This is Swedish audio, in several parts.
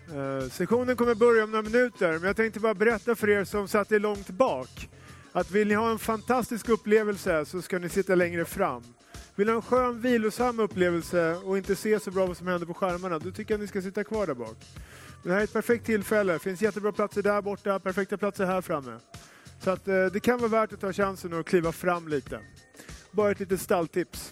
Sessionen kommer börja om några minuter, men jag tänkte bara berätta för er som satt långt bak att vill ni ha en fantastisk upplevelse så ska ni sitta längre fram. Vill ni ha en skön, vilosam upplevelse och inte se så bra vad som händer på skärmarna, då tycker jag att ni ska sitta kvar där bak. Det här är ett perfekt tillfälle. Det finns jättebra platser där borta, perfekta platser här framme. Så att det kan vara värt att ta chansen och kliva fram lite. Bara ett litet stalltips.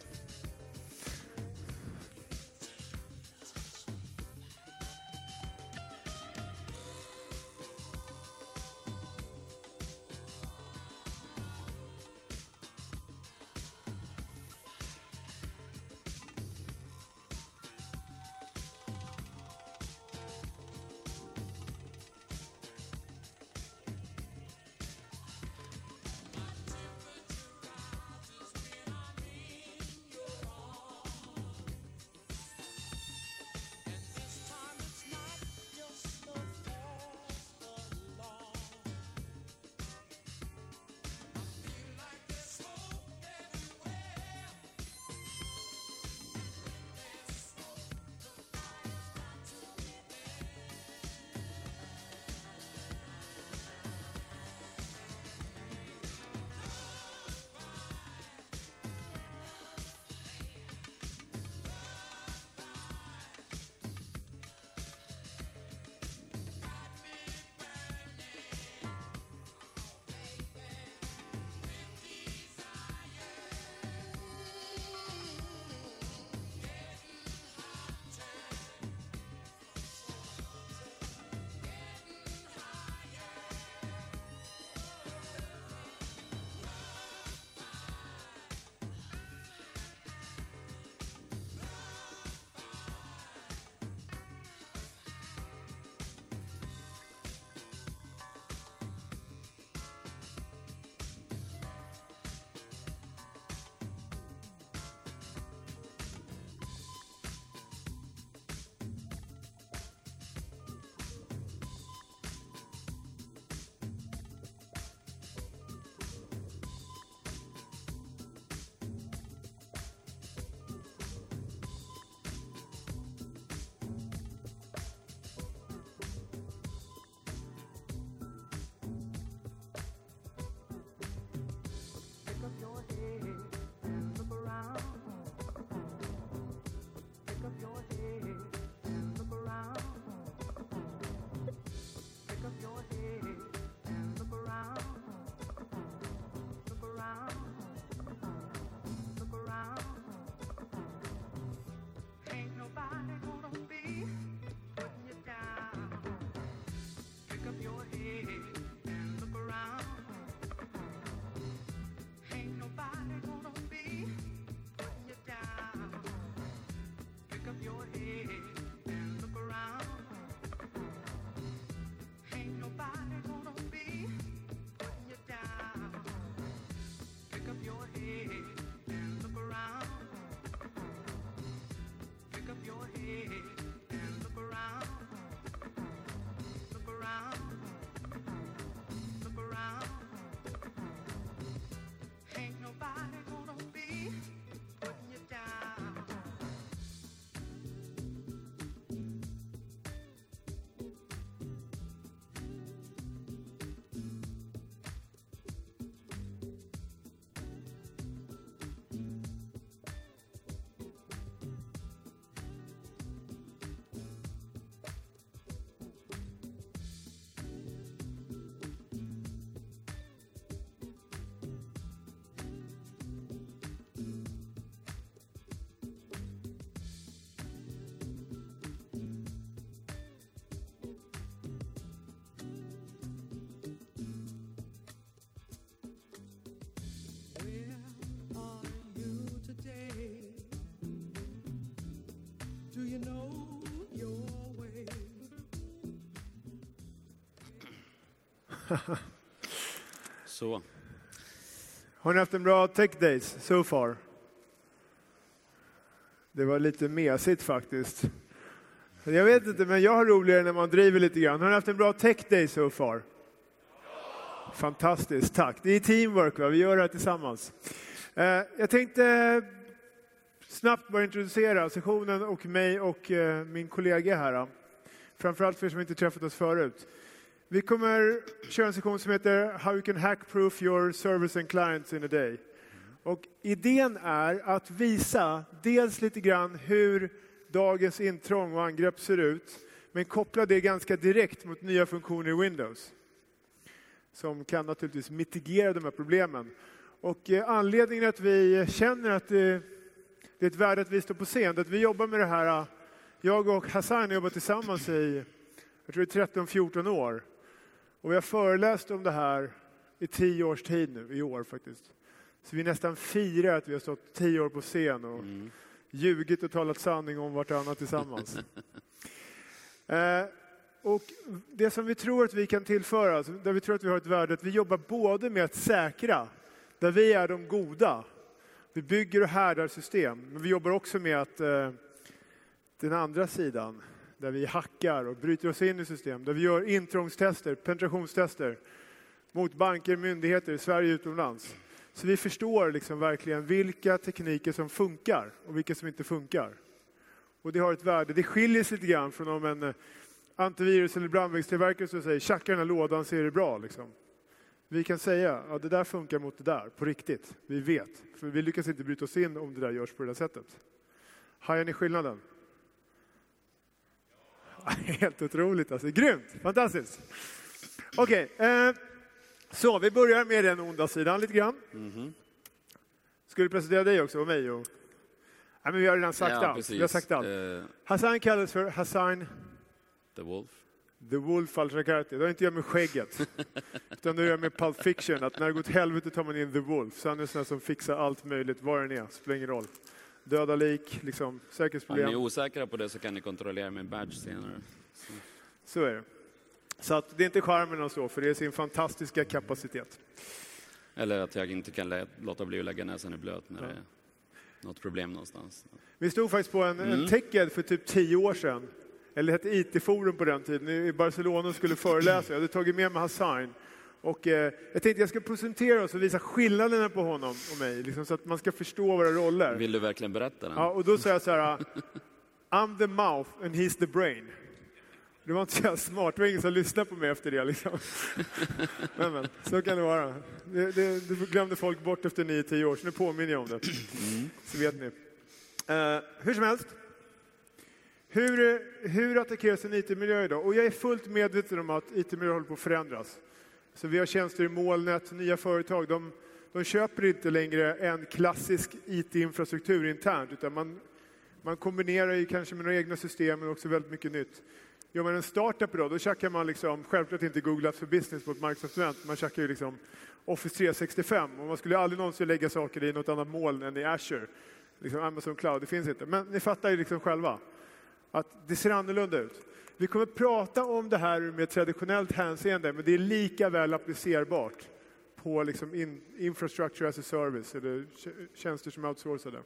Så. Har ni haft en bra Tech Days so far? Det var lite mesigt faktiskt. Jag vet inte, men jag har roligare när man driver lite grann. Har ni haft en bra Tech Day so far? Fantastiskt, tack. Det är teamwork, va? Vi gör det här tillsammans. Jag tänkte snabbt bara introducera sessionen och mig och min kollega här. Framförallt för er som inte träffat oss förut. Vi kommer köra en sektion som heter How you can hack-proof your servers and clients in a day. Och idén är att visa dels lite grann hur dagens intrång och angrepp ser ut, men koppla det ganska direkt mot nya funktioner i Windows. Som kan naturligtvis mitigera de här problemen. Och anledningen att vi känner att det är ett värde att vi står på scen, att vi jobbar med det här. Jag och Hassan har jobbat tillsammans i, jag tror det är 13-14 år. Och vi har föreläst om det här i 10 års tid nu, i år faktiskt. Så vi nästan firar att vi har stått 10 år på scen och ljugit och talat sanning om vartannat tillsammans. Och det som vi tror att vi kan tillföra, där vi tror att vi har ett värde, att vi jobbar både med att säkra, där vi är de goda. Vi bygger och härdar system, men vi jobbar också med att den andra sidan, där vi hackar och bryter oss in i system, där vi gör intrångstester, penetrationstester mot banker, myndigheter i Sverige och utomlands. Så vi förstår liksom verkligen vilka tekniker som funkar och vilka som inte funkar. Och det har ett värde. Det skiljer sig lite grann från om en antivirus eller brandvägstillverkare som säger tjacka den här lådan så är det bra. Liksom. Vi kan säga att det där funkar mot det där på riktigt. Vi vet. För vi lyckas inte bryta oss in om det där görs på det där sättet. Hajar ni skillnaden? Helt otroligt alltså. Grymt! Fantastiskt! Okej. Så vi börjar med den onda sidan lite grann. Ska du presentera dig också och mig? Och... Nej, men vi har redan sagt allt. Vi har sagt allt. Hassan kallas för Hassan The Wolf. The Wolf al-Shakarti. Det har inte jag med skägget. Utan det gör jag med Pulp Fiction. Att när det går åt helvete tar man in The Wolf. Så han är sån som fixar allt möjligt. Var den är. Spelar ingen roll. Döda lik, liksom, säkerhetsproblem. Om ni är osäkra på det så kan ni kontrollera med badge senare. Så är det. Så att det är inte charmen och så, för det är sin fantastiska kapacitet. Eller att jag inte kan låta bli att lägga näsan i blöt när det är något problem någonstans. Vi stod faktiskt på en TechEd för typ 10 år sedan. Eller det hette IT-forum på den tiden. I Barcelona skulle föreläsa. Jag hade tagit med mig Hassan. Och jag tänkte jag ska presentera oss och visa skillnaderna på honom och mig. Liksom, så att man ska förstå våra roller. Vill du verkligen berätta den? Ja, och då sa jag så här. I'm the mouth and he's the brain. Det var inte så smart. Det var ingen som lyssnade på mig efter det. Liksom. Men, så kan det vara. Det glömde folk bort efter 9-10 år. Så nu påminner jag om det. Så vet ni. Hur som helst. Hur attackeras en IT-miljö idag? Och jag är fullt medveten om att IT-miljö håller på att förändras. Så vi har tjänster i molnet, nya företag. De köper inte längre en klassisk IT-infrastruktur internt. Utan man kombinerar ju kanske med några egna system men också väldigt mycket nytt. Gör man en startup idag, då checkar man liksom, självklart inte Google Apps for Business på ett Microsoft-event. Man checkar ju liksom Office 365. Och man skulle aldrig någonsin lägga saker i något annat moln än i Azure. Liksom Amazon Cloud, det finns inte. Men ni fattar ju liksom själva att det ser annorlunda ut. Vi kommer prata om det här med traditionellt hänseende, men det är lika väl applicerbart på liksom infrastructure as a service eller tjänster som är outsourcade.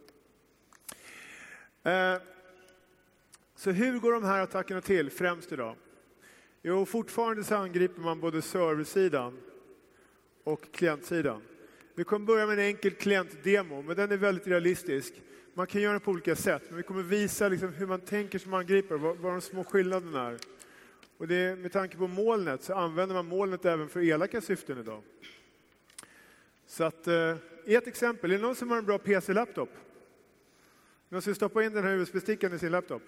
Så hur går de här attackerna till främst idag? Jo, fortfarande så angriper man både serversidan och klientsidan. Vi kommer börja med en enkel klientdemo, men den är väldigt realistisk. Man kan göra det på olika sätt, men vi kommer visa liksom hur man tänker som angripare, vad de små skillnaderna är. Och det, med tanke på molnet så använder man molnet även för elaka syften idag. Så att, ett exempel, är det någon som har en bra PC-laptop? Någon som stoppar in den här USB-stickan i sin laptop?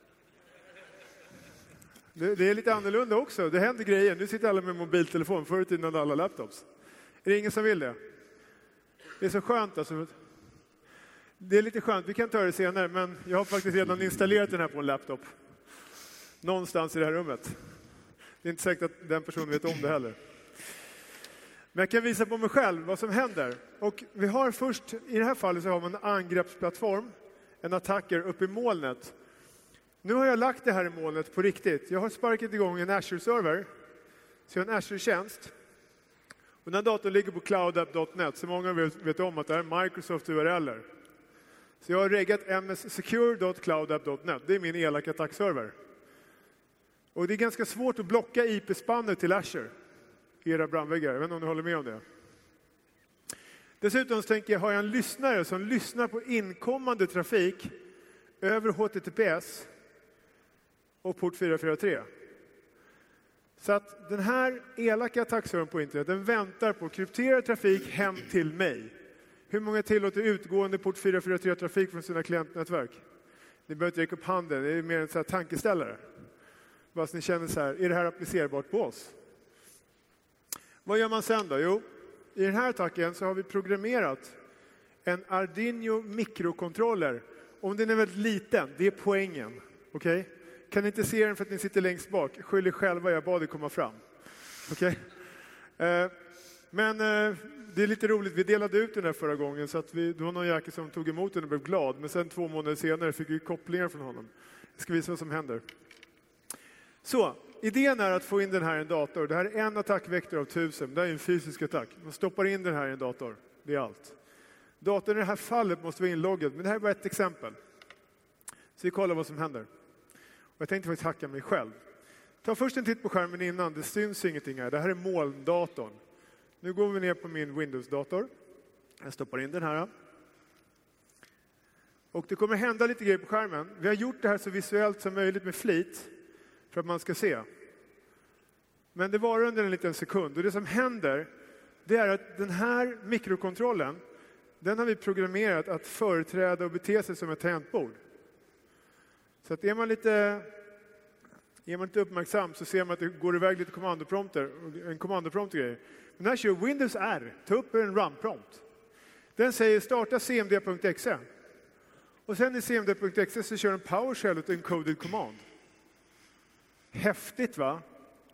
Det är lite annorlunda också, det händer grejer. Nu sitter alla med mobiltelefon, förut tiden hade alla laptops. Är det ingen som vill det? Det är så skönt alltså. Det är lite skönt, vi kan ta det senare, men jag har faktiskt redan installerat den här på en laptop. Någonstans i det här rummet. Det är inte säkert att den personen vet om det heller. Men jag kan visa på mig själv vad som händer. Och vi har först, i det här fallet så har man en angreppsplattform, en attacker uppe i molnet. Nu har jag lagt det här i molnet på riktigt. Jag har sparkat igång en Azure-server, så jag har en Azure-tjänst. Och den här datorn ligger på cloudapp.net, så många vet om att det här är Microsoft URLer. Så jag har reggat mssecure.cloudapp.net. Det är min elaka attackserver. Och det är ganska svårt att blocka IP-spannet till Azure i era brandväggar. Jag vet inte om ni håller med om det. Dessutom så tänker jag, har jag en lyssnare som lyssnar på inkommande trafik över HTTPS och port 443. Så att den här elaka attackservern på internet, den väntar på krypterad trafik hem till mig. Hur många tillåter utgående port 443-trafik från sina klientnätverk? Ni behöver inte räcka upp handen, det är mer en så här tankeställare. Bara så ni känner så här, är det här applicerbart på oss? Vad gör man sen då? Jo, i den här attacken så har vi programmerat en Arduino mikrokontroller. Om den är väldigt liten, det är poängen. Okej? Kan ni inte se den för att ni sitter längst bak? Skyll er själva, jag bad er komma fram. Okej? Men det är lite roligt, vi delade ut den här förra gången så att det var någon jäkel som tog emot den och blev glad. Men sen 2 månader senare fick vi kopplingar från honom. Jag ska visa vad som händer. Så, idén är att få in den här i en dator. Det här är en attackvektor av 1000. Det är en fysisk attack. Man stoppar in den här i en dator. Det är allt. Datorn i det här fallet måste vara inloggad, men det här är bara ett exempel. Så vi kollar vad som händer. Och jag tänkte faktiskt hacka mig själv. Ta först en titt på skärmen innan, det syns ingenting här. Det här är molndatorn. Nu går vi ner på min Windows-dator. Jag stoppar in den här. Och det kommer hända lite grejer på skärmen. Vi har gjort det här så visuellt som möjligt med flit för att man ska se. Men det var under en liten sekund. Och det som händer, det är att den här mikrokontrollen, den har vi programmerat att företräda och bete sig som ett tangentbord. Så att är man lite uppmärksam så ser man att det går iväg lite en kommandoprompter-grej. Men här kör Windows R, ta upp en run-prompt. Den säger starta cmd.exe. Och sen i cmd.exe så kör en PowerShell och encoded command. Häftigt va?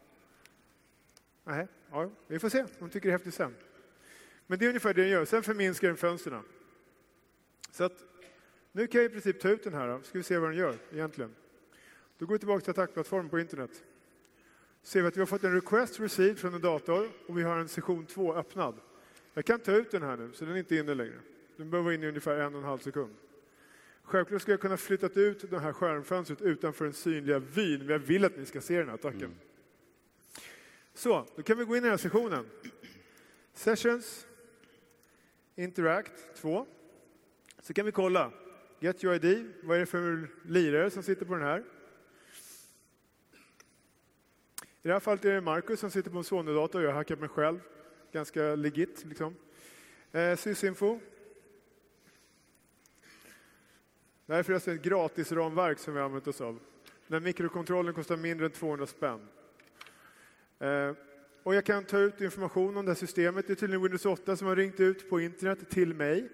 Nej, ja, vi får se. De tycker det är häftigt sen. Men det är ungefär det den gör. Sen förminskar den fönsterna. Så att nu kan jag i princip ta ut den här. Ska vi se vad den gör egentligen. Då går vi tillbaka till attackplattformen på internet. Ser vi att vi har fått en request received från en dator och vi har en session 2 öppnad. Jag kan ta ut den här nu så den är inte inne längre. Den behöver vara inne i ungefär 1,5 sekund. Självklart ska jag kunna flytta ut det här skärmfönstret utanför den synliga vyn. Men jag vill att ni ska se den här attacken. Så, då kan vi gå in i den här sessionen. Sessions. Interact 2. Så kan vi kolla. Get UID. Vad är det för lirare som sitter på den här? I det här fallet är det Marcus som sitter på en Sony-dator. Jag har hackat mig själv. Ganska legit liksom. Sysinfo. Det här är förresten ett gratis ramverk som vi har använt oss av. Den här mikrokontrollen kostar mindre än 200 spänn. Och jag kan ta ut information om det här systemet. Det är tydligen Windows 8 som har ringt ut på internet till mig.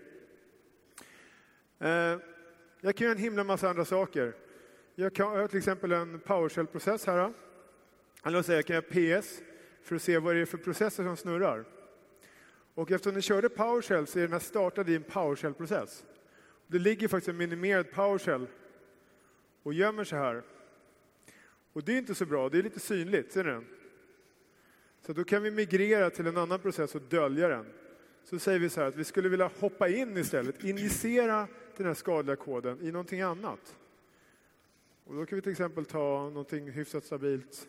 Jag kan göra en himla massa andra saker. Jag har till exempel en PowerShell-process här. Eller säga, jag kan göra PS för att se vad det är för processer som snurrar. Och eftersom ni körde PowerShell så är den här startad i en PowerShell-process. Det ligger faktiskt en minimerad PowerShell och gömmer sig här. Och det är inte så bra, det är lite synligt, ser ni den? Så då kan vi migrera till en annan process och dölja den. Så säger vi så här att vi skulle vilja hoppa in istället, injicera den här skadliga koden i någonting annat. Och då kan vi till exempel ta någonting hyfsat stabilt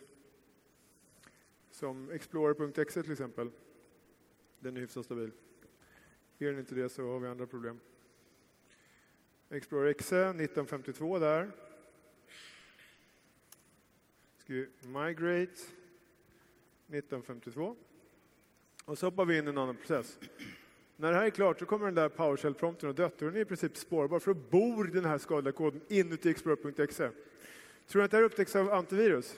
som Explorer.exe till exempel. Den är hyfsat stabil. Är den inte det så har vi andra problem. Explorer.exe 1952 där. Ska vi migrate 1952. Och så hoppar vi in i en annan process. När det här är klart så kommer den där PowerShell-prompten och dött. Och den är i princip spårbar för då bor den här skadliga koden inuti Explorer.exe. Tror du att det här upptäcks av antivirus?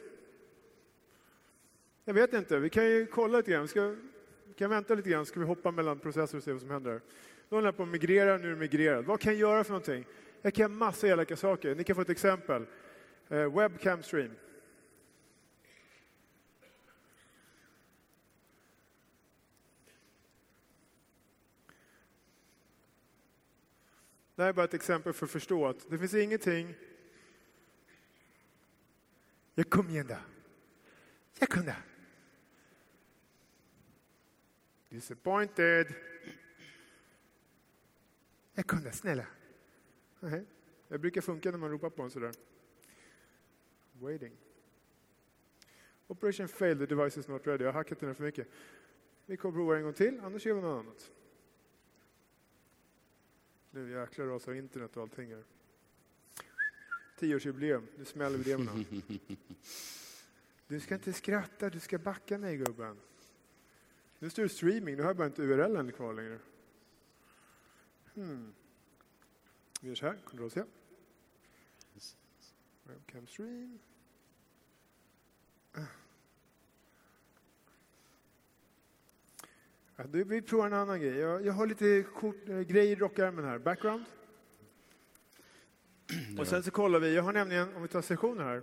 Jag vet inte. Vi kan ju kolla lite grann. Vi kan vänta lite grann. Ska vi hoppa mellan processer och se vad som händer. Då håller jag på att migrera. Nu är det migrerat. Vad kan jag göra för någonting? Jag kan göra massa elaka saker. Ni kan få ett exempel. Webcam stream. Det här är bara ett exempel för att förstå att det finns ingenting. Jag kom igen då. Jag kunde. Disappointed. Jag kunde, snälla. Nej. Det brukar funka när man ropar på en sådär. Waiting. Operation failed, the device is not ready. Jag har hackat den här för mycket. Vi kommer prova en gång till, annars gör vi något annat. Nu jäklar rasar internet och allting här. 10-årsjubileum. Nu smäller vi det med. Du ska inte skratta, du ska backa mig gubben. Nu står det streaming, nu har jag bara inte URLen kvar längre. Vi gör så här, Ctrl-C. Webcam stream. Ja, vi provar en annan grej. Jag har lite grejer i rockärmen här. Background. Och sen så kollar vi. Jag har nämligen, om vi tar sessioner här.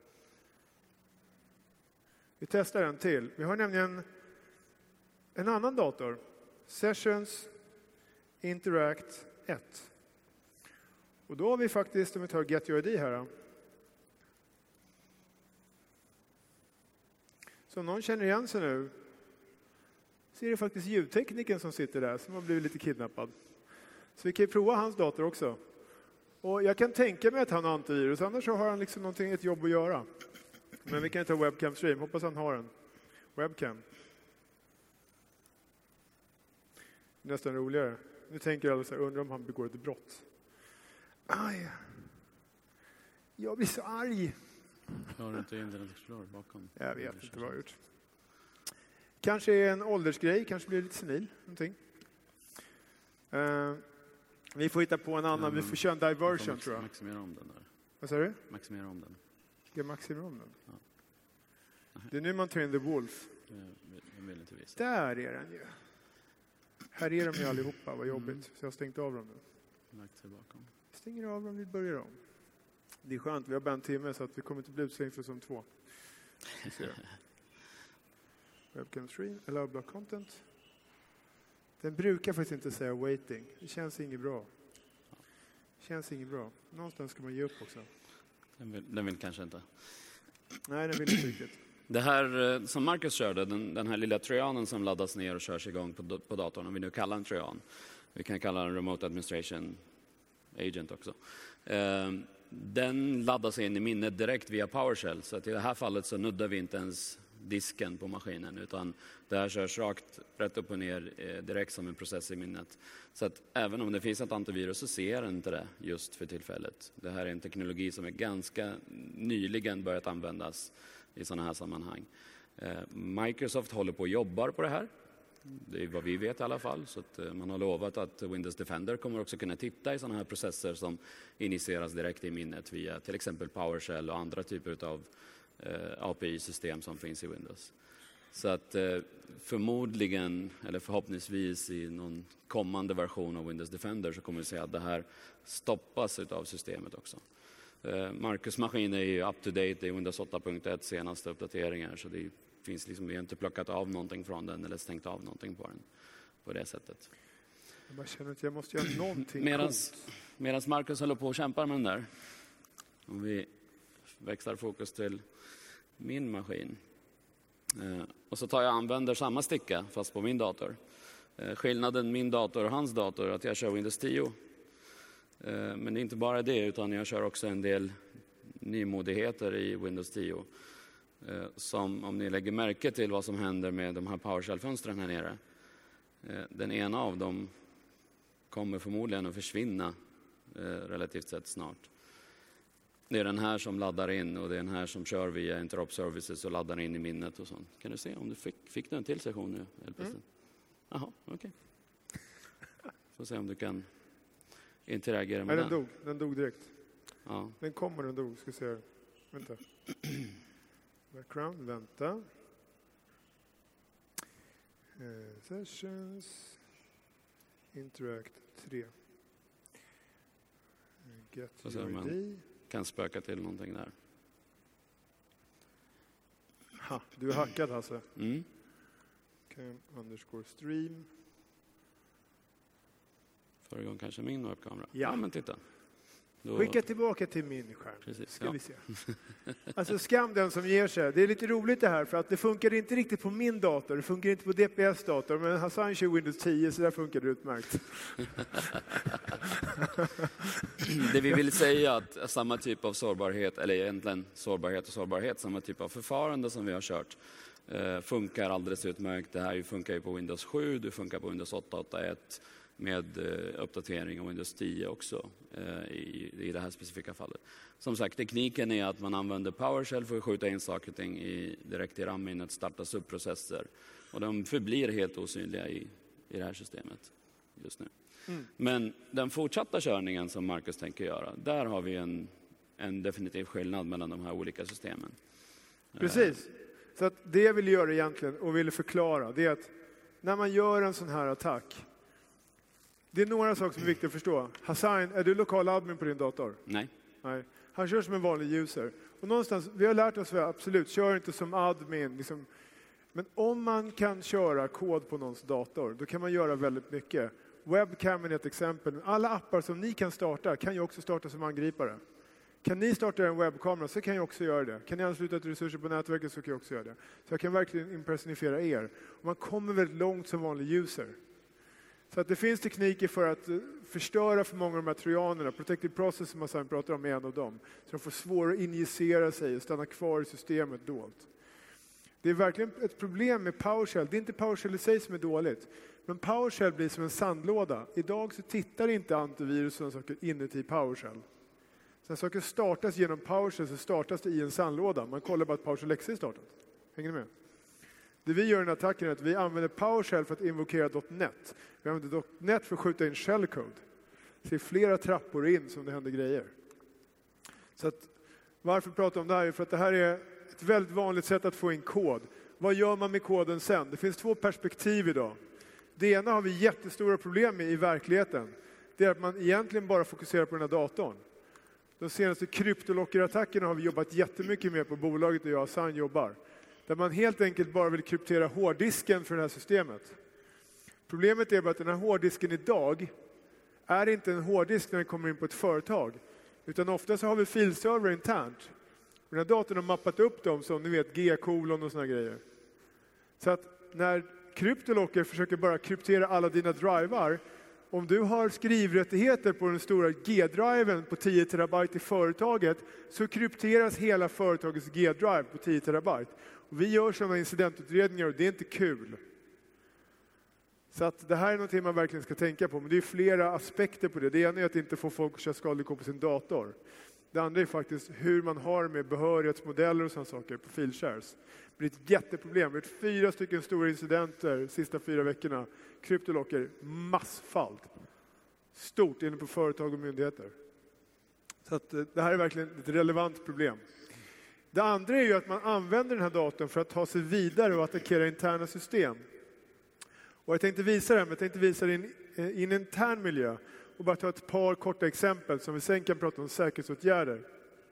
Vi testar en till. Vi har nämligen en annan dator. Sessions Interact 1. Och då har vi faktiskt, om vi tar Get Your ID här. Då. Så om någon känner igen sig nu så är det faktiskt ljudtekniken som sitter där som har blivit lite kidnappad. Så vi kan ju prova hans dator också. Och jag kan tänka mig att han har antivirus, annars så har han liksom ett jobb att göra. Men vi kan ta webcam stream, hoppas han har en webcam. Nästan roligare. Nu tänker alla så här, undrar om han begår ett brott. Aj. Jag blir så arg. Har du inte Internet Explorer bakom? Jag vet inte vad jag har gjort. Kanske är en åldersgrej, kanske blir lite senil. Någonting. Vi får hitta på en annan, vi får köra en diversion tror jag. Maximera om den där. Vad sa du? Maximera om den. Ska jag maximera om den? Ja. Det är nu man tar in The Wolf. Jag vill inte visa. Där är den ju. Här är de ju allihopa, vad jobbigt. Så jag har stängt av dem nu. Lagt sig bakom. Stänger av dem, vi börjar om. Det är skönt, vi har bara en timme så att vi kommer inte bli utslängd för som 2. Webcam stream, allow block content. Den brukar faktiskt inte säga waiting. Det känns inget bra. Någonstans ska man ge upp också. Den vill kanske inte. Nej, den vill inte riktigt. Det här som Marcus körde, den här lilla trojanen som laddas ner och körs igång på datorn, om vi nu kallar en trojan. Vi kan kalla den Remote Administration Agent också. Den laddas in i minnet direkt via PowerShell. Så att i det här fallet så nuddar vi inte ens disken på maskinen, utan det här körs rätt upp och ner direkt som en process i minnet. Så att även om det finns ett antivirus så ser den inte det just för tillfället. Det här är en teknologi som är ganska nyligen börjat användas i sådana här sammanhang. Microsoft håller på och jobbar på det här. Det är vad vi vet i alla fall. Så att man har lovat att Windows Defender kommer också kunna titta i sådana här processer som initieras direkt i minnet via till exempel PowerShell och andra typer av API-system som finns i Windows. Så att förmodligen, eller förhoppningsvis i någon kommande version av Windows Defender så kommer vi se att det här stoppas av systemet också. Marcus maskin är ju up to date i Windows 8.1 senaste uppdateringar, så det finns liksom, vi har inte plockat av någonting från den eller stängt av någonting på den på det sättet. Jag bara känner att jag måste göra någonting Medan Marcus håller på och kämpar med den där, om vi växlar fokus till min maskin. Och så tar jag använder samma sticka fast på min dator. Skillnaden min dator och hans dator är att jag kör Windows 10. Men det är inte bara det, utan jag kör också en del nymodigheter i Windows 10. Som om ni lägger märke till vad som händer med de här PowerShell-fönstren här nere. Den ena av dem kommer förmodligen att försvinna relativt sett snart. Det är den här som laddar in och det är den här som kör via Interop Services och laddar in i minnet och sånt. Kan du se om du fick du en till session nu? Jaha, okej. Får se om du kan interagera med den. Den dog direkt. Ja. Den kom och den dog, ska se. Vänta. Background, vänta. Sessions. Interact 3. Get your ID. Kan spöka till någonting där. Ha, du är hackad alltså. Mm. Cam_stream. Förra gången kanske min webbkamera. Ja, men titta. Då... Skicka tillbaka till min skärm. Precis, ska vi se. Alltså skam den som ger sig. Det är lite roligt det här för att det funkar inte riktigt på min dator. Det funkar inte på DPS-dator. Men Hassan kör Windows 10 så där funkar det utmärkt. Det vi vill säga att samma typ av sårbarhet, eller egentligen sårbarhet, samma typ av förfarande som vi har kört funkar alldeles utmärkt. Det här funkar ju på Windows 7, det funkar på Windows 8.1. med uppdatering av Windows 10 också i det här specifika fallet. Som sagt, tekniken är att man använder PowerShell för att skjuta in saker och ting direkt i RAM-minnet, starta subprocesser. Och de förblir helt osynliga i det här systemet just nu. Men den fortsatta körningen som Marcus tänker göra, där har vi en definitiv skillnad mellan de här olika systemen. Precis. Så att det jag vill göra egentligen och vill förklara, det är att när man gör en sån här attack, det är några saker som är viktiga att förstå. Hassan, är du lokal admin på din dator? Nej. Nej. Han kör som en vanlig user. Och någonstans, vi har lärt oss absolut, kör inte som admin. Liksom. Men om man kan köra kod på någons dator, då kan man göra väldigt mycket. Webcam är ett exempel. Alla appar som ni kan starta kan ju också starta som angripare. Kan ni starta en webbkamera så kan jag också göra det. Kan ni ansluta till resurser på nätverket så kan jag också göra det. Så jag kan verkligen impersonifiera er. Och man kommer väldigt långt som vanlig user. Så att det finns tekniker för att förstöra för många av de här trojanerna. Protective process som man pratar om är en av dem. Så de får svårare att injicera sig och stanna kvar i systemet dolt. Det är verkligen ett problem med PowerShell. Det är inte PowerShell i sig som är dåligt. Men PowerShell blir som en sandlåda. Idag så tittar inte antivirus och sådana saker inuti PowerShell. När saker startas genom PowerShell så startas det i en sandlåda. Man kollar bara att PowerShell är startat. Hänger ni med? Det vi gör i den attacken är att vi använder PowerShell för att invokera .NET. Vi använder .NET för att skjuta in shellcode. Det är flera trappor in som det händer grejer. Så att, varför prata om det här? För att det här är ett väldigt vanligt sätt att få in kod. Vad gör man med koden sen? Det finns två perspektiv idag. Det ena har vi jättestora problem med i verkligheten. Det är att man egentligen bara fokuserar på den här datorn. De senaste kryptolockerattackerna har vi jobbat jättemycket med på bolaget där jag och Hassan jobbar. Där man helt enkelt bara vill kryptera hårddisken för det här systemet. Problemet är bara att den här hårddisken idag är inte en hårddisk när den kommer in på ett företag. Utan ofta så har vi filserver internt. Och den här datorn har mappat upp dem som ni vet G-kolon och såna grejer. Så att när kryptolocker försöker bara kryptera alla dina drivar. Om du har skrivrättigheter på den stora G-driven på 10 terabyte i företaget så krypteras hela företagets G-drive på 10 terabyte. Och vi gör sådana incidentutredningar och det är inte kul. Så att det här är någonting man verkligen ska tänka på. Men det är flera aspekter på det. Det ena är att inte få folk att köra skadlig kod på sin dator. Det andra är faktiskt hur man har med behörighetsmodeller och sådana saker på filshares. Det är ett jätteproblem. Vi har 4 stycken stora incidenter de sista 4 veckorna. Kryptolocker massfalt. Stort inne på företag och myndigheter. Så att det här är verkligen ett relevant problem. Det andra är ju att man använder den här datorn för att ta sig vidare och attackera interna system. Och jag tänkte visa det, men jag tänkte visa det i en intern miljö. Och bara ta ett par korta exempel som vi sen kan prata om säkerhetsåtgärder.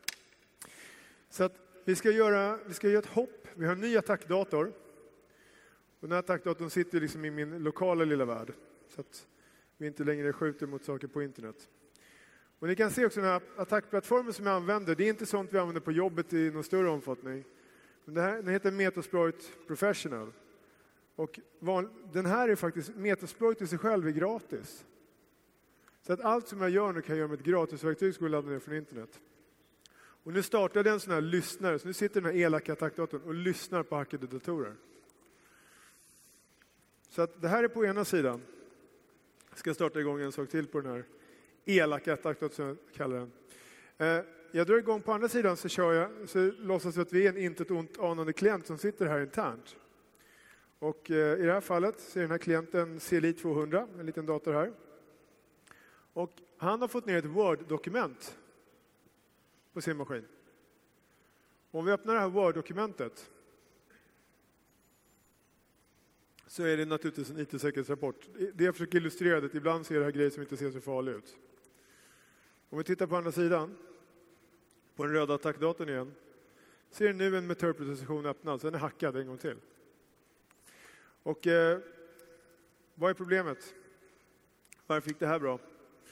Så att vi ska göra ett hopp. Vi har en ny attackdator. Och den här attackdatorn sitter liksom i min lokala lilla värld. Så att vi inte längre skjuter mot saker på internet. Och ni kan se också den här attackplattformen som jag använder. Det är inte sånt vi använder på jobbet i någon större omfattning. Men den heter Metasploit Professional. Och den här är faktiskt, Metasploit i sig själv är gratis. Så att allt som jag gör nu kan jag göra med ett gratisverktyg som går att ladda ner från internet. Och nu startade en sån här lyssnare. Så nu sitter den här elaka attackdatorn och lyssnar på hackade datorer. Så att det här är på ena sidan. Jag ska starta igång en sak till på den här elaka attackdatorn som jag kallar den. Jag drar igång på andra sidan så låtsas vi att vi är en inte ont anande klient som sitter här internt. Och i det här fallet så är den här klienten CLI 200, en liten dator här. Och han har fått ner ett Word-dokument på sin maskin. Om vi öppnar det här Word-dokumentet så är det naturligtvis en IT-säkerhetsrapport. Det jag försöker illustrera det, ibland ser det här grejer som inte ser så farliga ut. Om vi tittar på andra sidan, på den röda attackdatorn igen, ser nu en Meterpretation öppnad, så den är hackad en gång till. Och vad är problemet? Varför gick det här bra?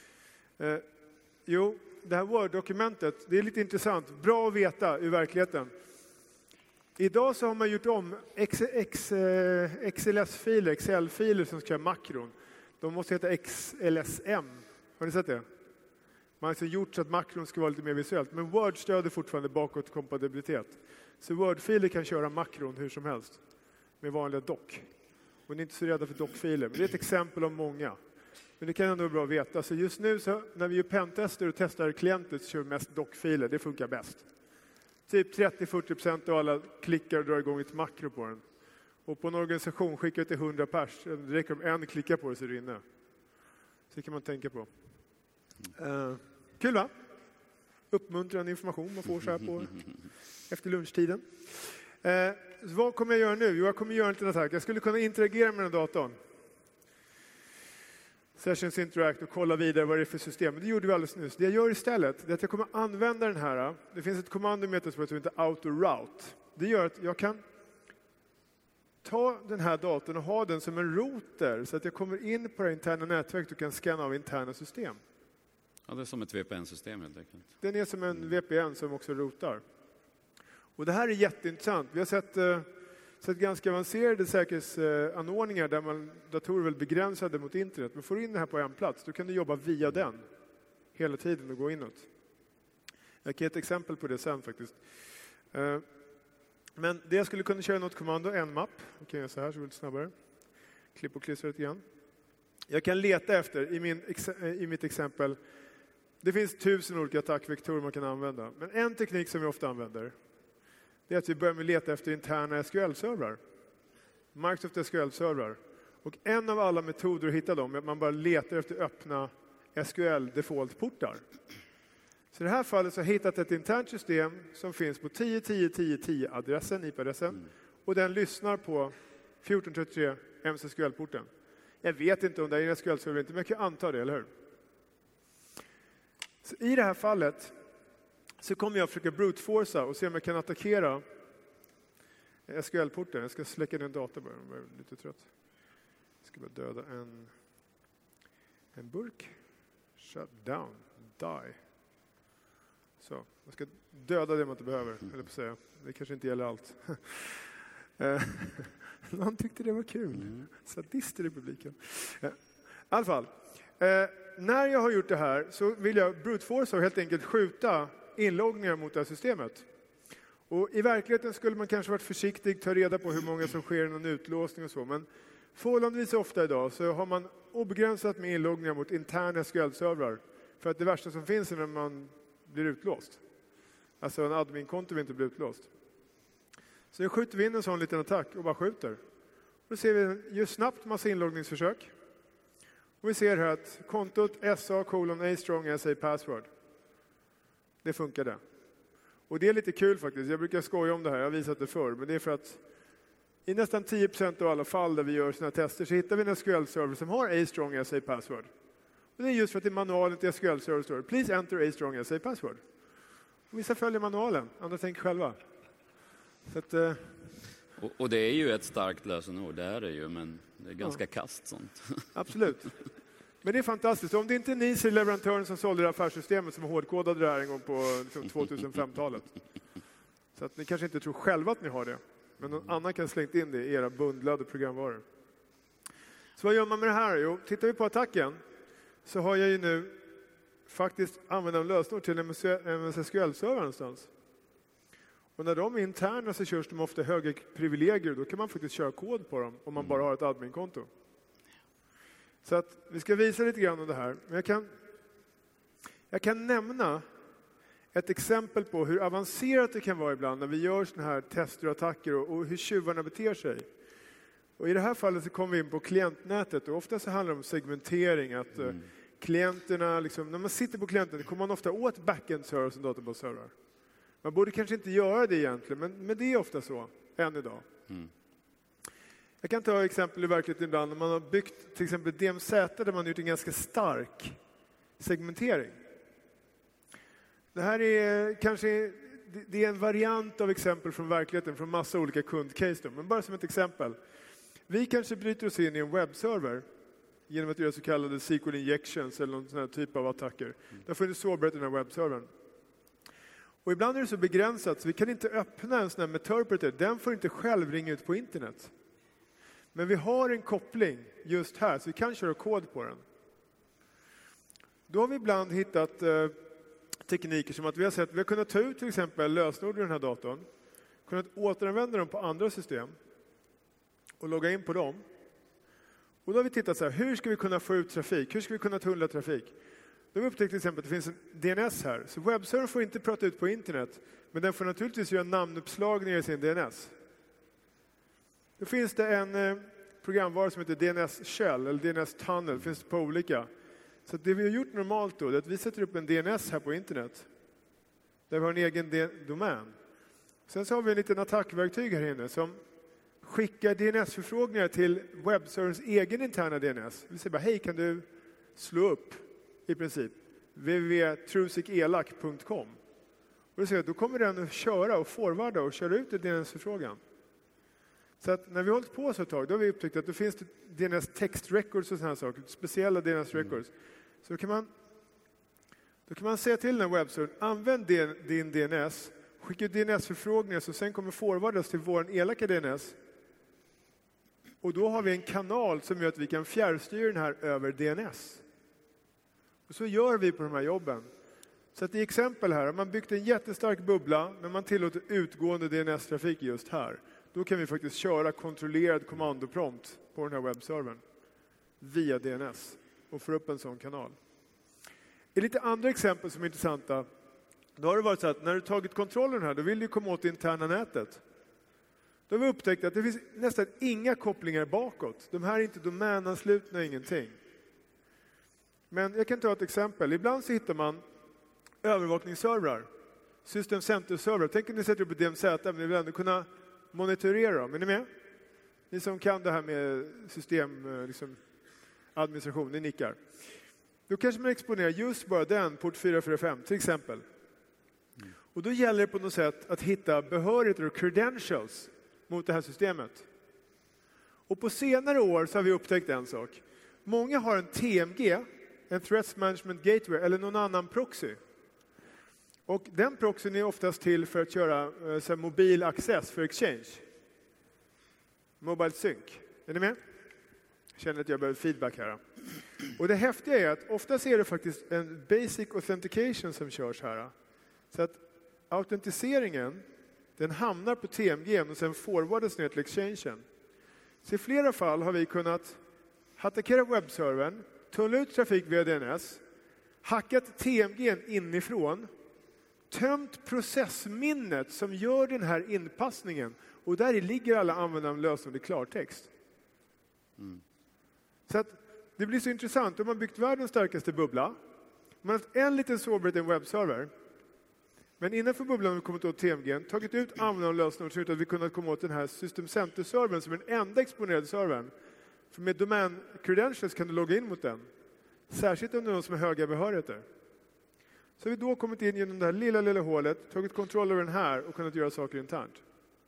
Jo, det här Word-dokumentet, det är lite intressant. Bra att veta i verkligheten. Idag så har man gjort om XLS-filer, Excel-filer som ska ha makron. De måste heta XLSM. Har ni sett det? Man har alltså gjort så att makron ska vara lite mer visuellt. Men Word stöder fortfarande bakåtkompatibilitet. Så Word-filer kan köra makron hur som helst. Med vanliga dock. Och ni är inte så rädda för dockfiler. Men det är ett exempel av många. Men det kan ändå vara bra att veta. Så just nu så, när vi gör pentester och testar klienter så kör vi mest dockfiler. Det funkar bäst. Typ 30-40% av alla klickar och drar igång ett makro på den. Och på en organisation skickar vi till 100 pers. Det räcker om en klickar på det så är det inne. Så det kan man tänka på. Kul va? Uppmuntrande information man får så här på efter lunchtiden. Så vad kommer jag göra nu? Jo, jag kommer göra en liten attack. Jag skulle kunna interagera med den datorn. Sessions Interact och kolla vidare vad det är för system. Men det gjorde vi alldeles nyss. Det jag gör istället är att jag kommer använda den här. Det finns ett kommando med som heter auto-route. Det gör att jag kan ta den här datorn och ha den som en router så att jag kommer in på det interna nätverket och kan scanna av interna system. Ja, det är som ett VPN-system helt enkelt. Den är som en VPN som också routar. Och det här är jätteintressant. Vi har sett ganska avancerade säkerhetsanordningar där datorer är väl begränsade mot internet. Men får du in det här på en plats, då kan du jobba via den hela tiden och gå inåt. Jag kan ge ett exempel på det sen faktiskt. Men det jag skulle kunna köra något kommando, nmap. Jag kan göra så här så det blir lite snabbare. Klipp och klistra lite grann. Jag kan leta efter, i mitt exempel, det finns 1000 olika attackvektorer man kan använda. Men en teknik som vi ofta använder, det är att vi börjar med att leta efter interna SQL-servrar. Microsoft SQL-servrar. Och en av alla metoder att hitta dem är att man bara letar efter öppna SQL-default-portar. Så i det här fallet så har jag hittat ett internt system som finns på 10.10.10.10-adressen, IP-adressen. Och den lyssnar på 1433 MSSQL-porten. Jag vet inte om det är en SQL-server eller inte, men jag kan anta det, eller hur? Så i det här fallet så kommer jag försöka brute-forca och se om jag kan attackera SQL-porten. Jag ska släcka ner datorn bara, jag är lite trött. Jag ska bara döda en burk. Shut down. Die. Så, jag ska döda det man inte behöver, eller på säga. Det kanske inte gäller allt. Någon tyckte det var kul. Sadister i publiken. I alla fall. När jag har gjort det här så vill jag brute-forca och helt enkelt skjuta inloggningar mot det här systemet. Och i verkligheten skulle man kanske varit försiktig, ta reda på hur många som sker i någon utlåsning och så. Men förhållandevis ofta idag så har man obegränsat med inloggningar mot interna SQL-servrar. För att det värsta som finns är när man blir utlåst. Alltså en admin-konto vill inte bli utlåst. Så nu skjuter vi in en sån liten attack och bara skjuter. Då ser vi ju snabbt massa inloggningsförsök. Och vi ser här att kontot SA:A-strong-SA-password. Det funkade. Och det är lite kul faktiskt. Jag brukar skoja om det här. Jag har visat det förr. Men det är för att i nästan 10% av alla fall där vi gör såna här tester så hittar vi en SQL-server som har A-strong-SA-password. Och det är just för att i manualen till SQL-server står Please enter A-strong-SA-password. Vissa följer manualen. Andra tänker själva. Så att, och det är ju ett starkt lösenord, det är det ju, men det är ganska kast sånt. Absolut. Men det är fantastiskt. Om det inte är ni så är leverantören som sålde det affärssystemet som hårdkodade det här en gång på 2005-talet. Så att ni kanske inte tror själva att ni har det. Men någon annan kan slängt in det i era bundlade programvaror. Så vad gör man med det här? Jo, tittar vi på attacken så har jag ju nu faktiskt använt en lösenord till en SQL-server någonstans. Och när de är interna så körs de ofta höga privilegier. Då kan man faktiskt köra kod på dem om man bara har ett admin-konto. Så att vi ska visa lite grann om det här. Men jag kan nämna ett exempel på hur avancerat det kan vara ibland när vi gör såna här tester och attacker och hur tjuvarna beter sig. Och i det här fallet så kommer vi in på klientnätet och ofta så handlar det om segmentering. Att klienterna, liksom, när man sitter på klienten kommer man ofta åt backend-server som databasserver. Man borde kanske inte göra det egentligen, men det är ofta så än idag. Jag kan ta exempel i verkligheten ibland när man har byggt till exempel DMZ där man har gjort en ganska stark segmentering. Det här är kanske det är en variant av exempel från verkligheten från massa olika kundcase. Men bara som ett exempel. Vi kanske bryter oss in i en webbserver genom att göra så kallade SQL injections eller någon sån här typ av attacker. Därför är det sårbarhet i den här webbservern. Och ibland är det så begränsat så vi kan inte öppna en sån här meterpreter. Den får inte själv ringa ut på internet. Men vi har en koppling just här så vi kan köra kod på den. Då har vi ibland hittat tekniker som att vi har kunnat ta ut till exempel lösenord i den här datorn. Kunnat återanvända dem på andra system. Och logga in på dem. Och då har vi tittat så här, hur ska vi kunna få ut trafik? Hur ska vi kunna tunnla trafik? Då har vi upptäckt till exempel att det finns en DNS här. Så webbservern får inte prata ut på internet, men den får naturligtvis göra namnuppslagningar i sin DNS. Då finns det en programvara som heter DNS Shell eller DNS Tunnel. Det finns på olika. Så det vi har gjort normalt då är att vi sätter upp en DNS här på internet. Där vi har en egen domän. Sen så har vi en liten attackverktyg här inne som skickar DNS-förfrågningar till webbserverns egen interna DNS. Vi säger bara, hej, kan du slå upp i princip www.trusikelak.com. Och då kommer den att köra och forwarda och köra ut en DNS-förfrågan. Så att när vi har hållit på så ett tag, då har vi upptäckt att det finns DNS text records och sådana här saker, speciella DNS records. Så då kan man säga till den här webbservern, använd din DNS, skicka DNS-förfrågningar som sen kommer forwardas till vår elaka DNS. Och då har vi en kanal som gör att vi kan fjärrstyra den här över DNS. Och så gör vi på de här jobben. Så att i exempel här, om man byggt en jättestark bubbla, men man tillåter utgående DNS-trafik just här. Då kan vi faktiskt köra kontrollerad kommandoprompt på den här webbservern via DNS och få upp en sån kanal. I lite andra exempel som är intressanta, då har det varit så att när du tagit kontrollen här, då vill du komma åt det interna nätet. Då har vi upptäckt att det finns nästan inga kopplingar bakåt. De här är inte domänanslutna, ingenting. Men jag kan ta ett exempel. Ibland så hittar man övervakningsservrar, System Center-servrar. Tänk om ni sätter upp ett DMZ, men ni vill ändå kunna monitorera dem. Är ni med? Ni som kan det här med system, administration, ni nickar. Då kanske man exponerar just bara den, port 445 till exempel. Och då gäller det på något sätt att hitta behörigheter och credentials mot det här systemet. Och på senare år så har vi upptäckt en sak. Många har en TMG, en Threat Management Gateway, eller någon annan proxy. Och den proxyn är oftast till för att köra mobil access för Exchange. Mobile Sync. Är ni med? Jag känner att jag behöver feedback här. Och det häftiga är att oftast är det faktiskt en basic authentication som körs här. Så att autentiseringen, den hamnar på TMG och sen forwardas ner till Exchange. Så i flera fall har vi kunnat attackera webbservern, tunnla ut trafik via DNS, hackat TMG inifrån, tömt processminnet som gör den här inpassningen, och där ligger alla användarna lösenord i klartext. Så att det blir så intressant. Om man byggt världens starkaste bubbla, man har haft en liten sårbarhet i en webbserver, men innanför bubblan har vi kommit åt TMG, tagit ut användarna och lösenord så att vi kunnat komma åt den här System Center-servern som är den enda exponerade servern. För med domain credentials kan du logga in mot den. Särskilt om det är någon som har höga behörigheter. Så har vi då kommit in genom det här lilla hålet, tagit kontroll över den här och kunnat göra saker internt.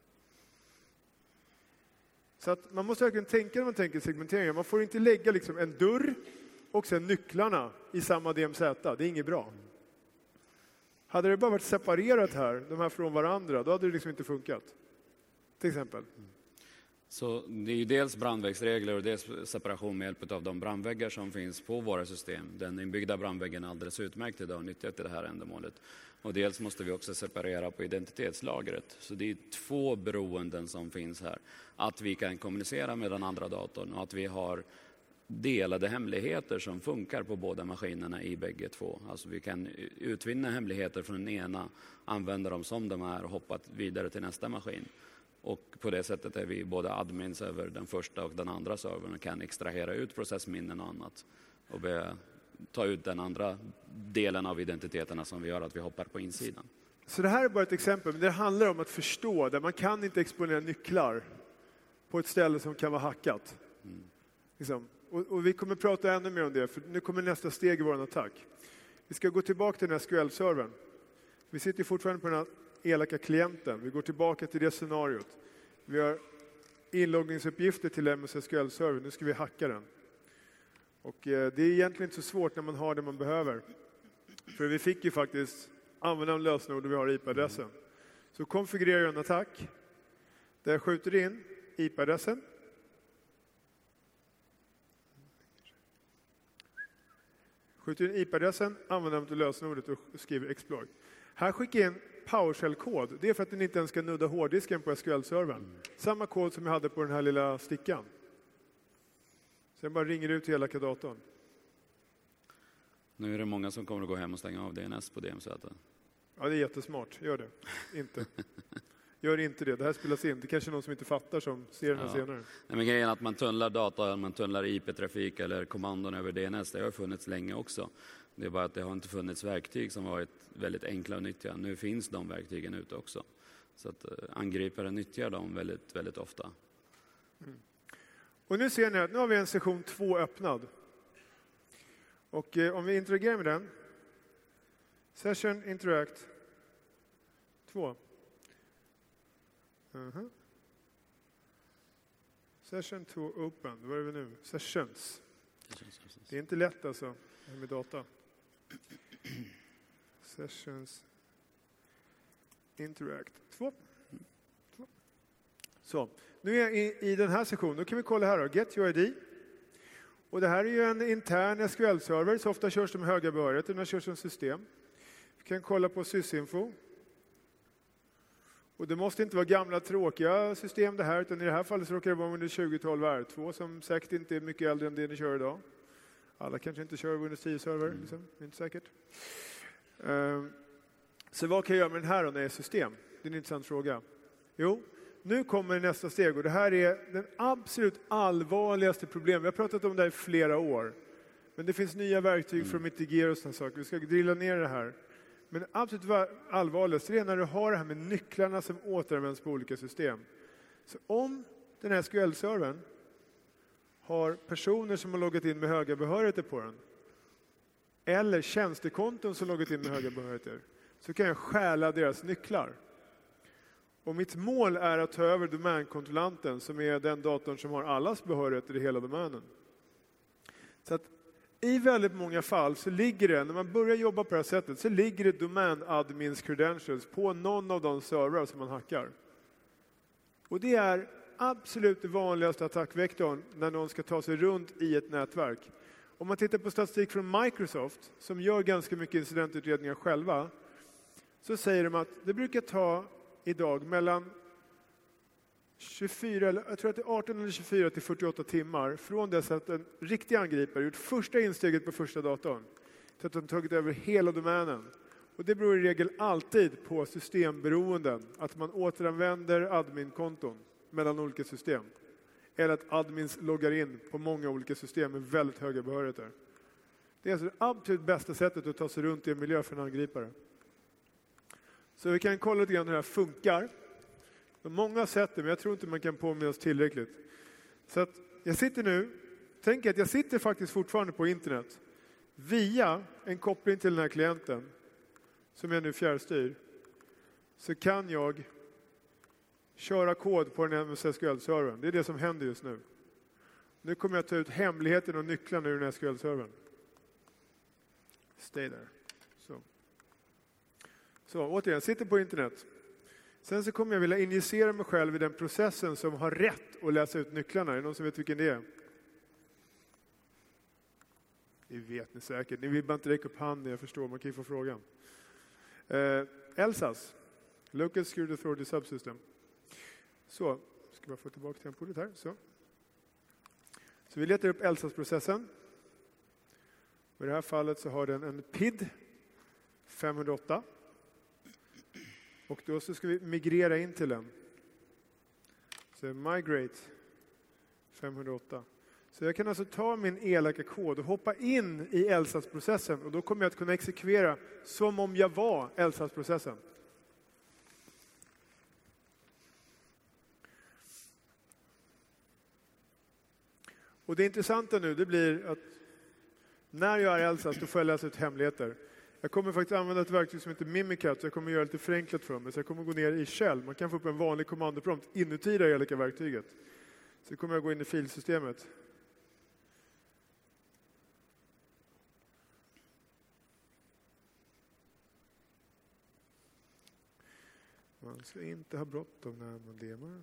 Så att man måste verkligen tänka när man tänker segmentering. Man får inte lägga liksom en dörr och sen nycklarna i samma DMZ. Det är inget bra. Hade det bara varit separerat här, de här från varandra, då hade det liksom inte funkat. Till exempel. Så det är ju dels brandväggsregler och dels separation med hjälp av de brandväggar som finns på våra system. Den inbyggda brandväggen är alldeles utmärkt idag och nyttjat till det här ändamålet. Och dels måste vi också separera på identitetslagret. Så det är 2 beroenden som finns här. Att vi kan kommunicera med den andra datorn och att vi har delade hemligheter som funkar på båda maskinerna i bägge två. Alltså vi kan utvinna hemligheter från den ena, använda dem som de är och hoppa vidare till nästa maskin. Och på det sättet är vi både admins över den första och den andra servern och kan extrahera ut processminnen och annat och ta ut den andra delen av identiteterna som vi gör att vi hoppar på insidan. Så det här är bara ett exempel, men det handlar om att förstå där man kan inte exponera nycklar på ett ställe som kan vara hackat. Liksom. Och vi kommer prata ännu mer om det, för nu kommer nästa steg i vår attack. Vi ska gå tillbaka till den här SQL-servern. Vi sitter fortfarande på den här elaka klienten. Vi går tillbaka till det scenariot. Vi har inloggningsuppgifter till MS SQL-servern. Nu ska vi hacka den. Och det är egentligen inte så svårt när man har det man behöver. För vi fick ju faktiskt använda en lösenord och vi har IP-adressen. Så konfigurerar jag en attack. Där jag skjuter in IP-adressen. Skjuter in IP-adressen, använder till lösenordet och skriver exploit. Här skickar jag in PowerShell-kod. Det är för att den inte ens ska nudda hårddisken på SQL-servern. Samma kod som jag hade på den här lilla stickan. Sen bara ringer ut hela datorn. Nu är det många som kommer att gå hem och stänga av DNS på DMZ. Ja, det är jättesmart. Gör det. Inte. Gör inte det. Det här spelas in. Det är kanske någon som inte fattar som ser den här senare. Nej, men grejen är att man tunnlar data, man tunnlar IP-trafik eller kommandon över DNS. Det har funnits länge också. Det är bara att det har inte funnits verktyg som varit väldigt enkla att nyttja. Nu finns de verktygen ute också. Så att angripare nyttjar dem väldigt, väldigt ofta. Och nu ser ni att nu har vi en session 2 öppnad. Och om vi interagerar med den. Session Interact 2. Session 2 Open. Vad är vi nu? Sessions. Det är inte lätt alltså med data. Sessions Interact 2. Så, nu är jag i den här sektionen. Då kan vi kolla här då. Get UID. Och det här är ju en intern SQL-server. Så ofta körs de med höga behörigheter. Den körs som system. Vi kan kolla på sysinfo. Och det måste inte vara gamla tråkiga system det här. Utan i det här fallet så råkar det vara Windows 2012 R2. Som säkert inte är mycket äldre än det ni kör idag. Alla kanske inte kör Windows 10-server. Liksom. Inte säkert. Så vad kan jag göra med den här då när det är system? Det är en intressant fråga. Jo, nu kommer nästa steg. Och det här är den absolut allvarligaste problemet. Vi har pratat om det här i flera år. Men det finns nya verktyg för att mitigera och sådana saker. Vi ska drilla ner det här. Men det absolut allvarligaste är när du har det här med nycklarna som återanvänds på olika system. Så om den här SQL-servern har personer som har loggat in med höga behörigheter på den, eller tjänstekonton som loggat in med höga behörigheter, så kan jag stjäla deras nycklar. Och mitt mål är att ta över domänkontrollanten, som är den datorn som har allas behörigheter i hela domänen. Så att i väldigt många fall så ligger det, när man börjar jobba på det här sättet, så ligger det domän-admins credentials på någon av de servrar som man hackar. Och det är absolut det vanligaste attackvektorn när någon ska ta sig runt i ett nätverk. Om man tittar på statistik från Microsoft, som gör ganska mycket incidentutredningar själva, så säger de att det brukar ta idag mellan 24, eller jag tror att det är 18 eller 24 till 48 timmar från dess att en riktig angripare gjort första insteget på första datorn till att de tagit över hela domänen. Och det beror i regel alltid på systemberoenden, att man återanvänder adminkonton mellan olika system. Eller att admins loggar in på många olika system med väldigt höga behörigheter. Det är alltså det absolut bästa sättet att ta sig runt i en miljö för en angripare. Så vi kan kolla lite grann hur det här funkar. Det är många sätt, men jag tror inte man kan påminna oss tillräckligt. Så att jag sitter nu, tänk att jag sitter faktiskt fortfarande på internet. Via en koppling till den här klienten, som jag nu fjärrstyr, så kan jag köra kod på den här SQL-servern. Det är det som händer just nu. Nu kommer jag ta ut hemligheten och nycklarna ur den här SQL-servern. Stay there. Så återigen, sitter på internet. Sen så kommer jag vilja injicera mig själv i den processen som har rätt att läsa ut nycklarna. Är det någon som vet vilken det är? Det vet ni säkert. Ni vill bara inte räcka upp handen, jag förstår. Man kan ju få frågan. LSAS. Local Security Authority Subsystem. Så, ska bara få tillbaka tempodet här. Så vi letar upp LSAS-processen. I det här fallet så har den en PID 508. Och då så ska vi migrera in till den. Så migrate 508. Så jag kan alltså ta min elaka kod och hoppa in i LSAS-processen. Och då kommer jag att kunna exekvera som om jag var LSAS-processen. Och det intressanta nu, det blir att när jag är LSAS, då får jag läsa ut hemligheter. Jag kommer faktiskt använda ett verktyg som heter Mimikat, så jag kommer göra det lite förenklat för mig. Så jag kommer gå ner i Shell. Man kan få upp en vanlig kommandoprompt inuti det elaka verktyget. Så kommer jag gå in i filsystemet. Man ska inte ha bråttom när man demar.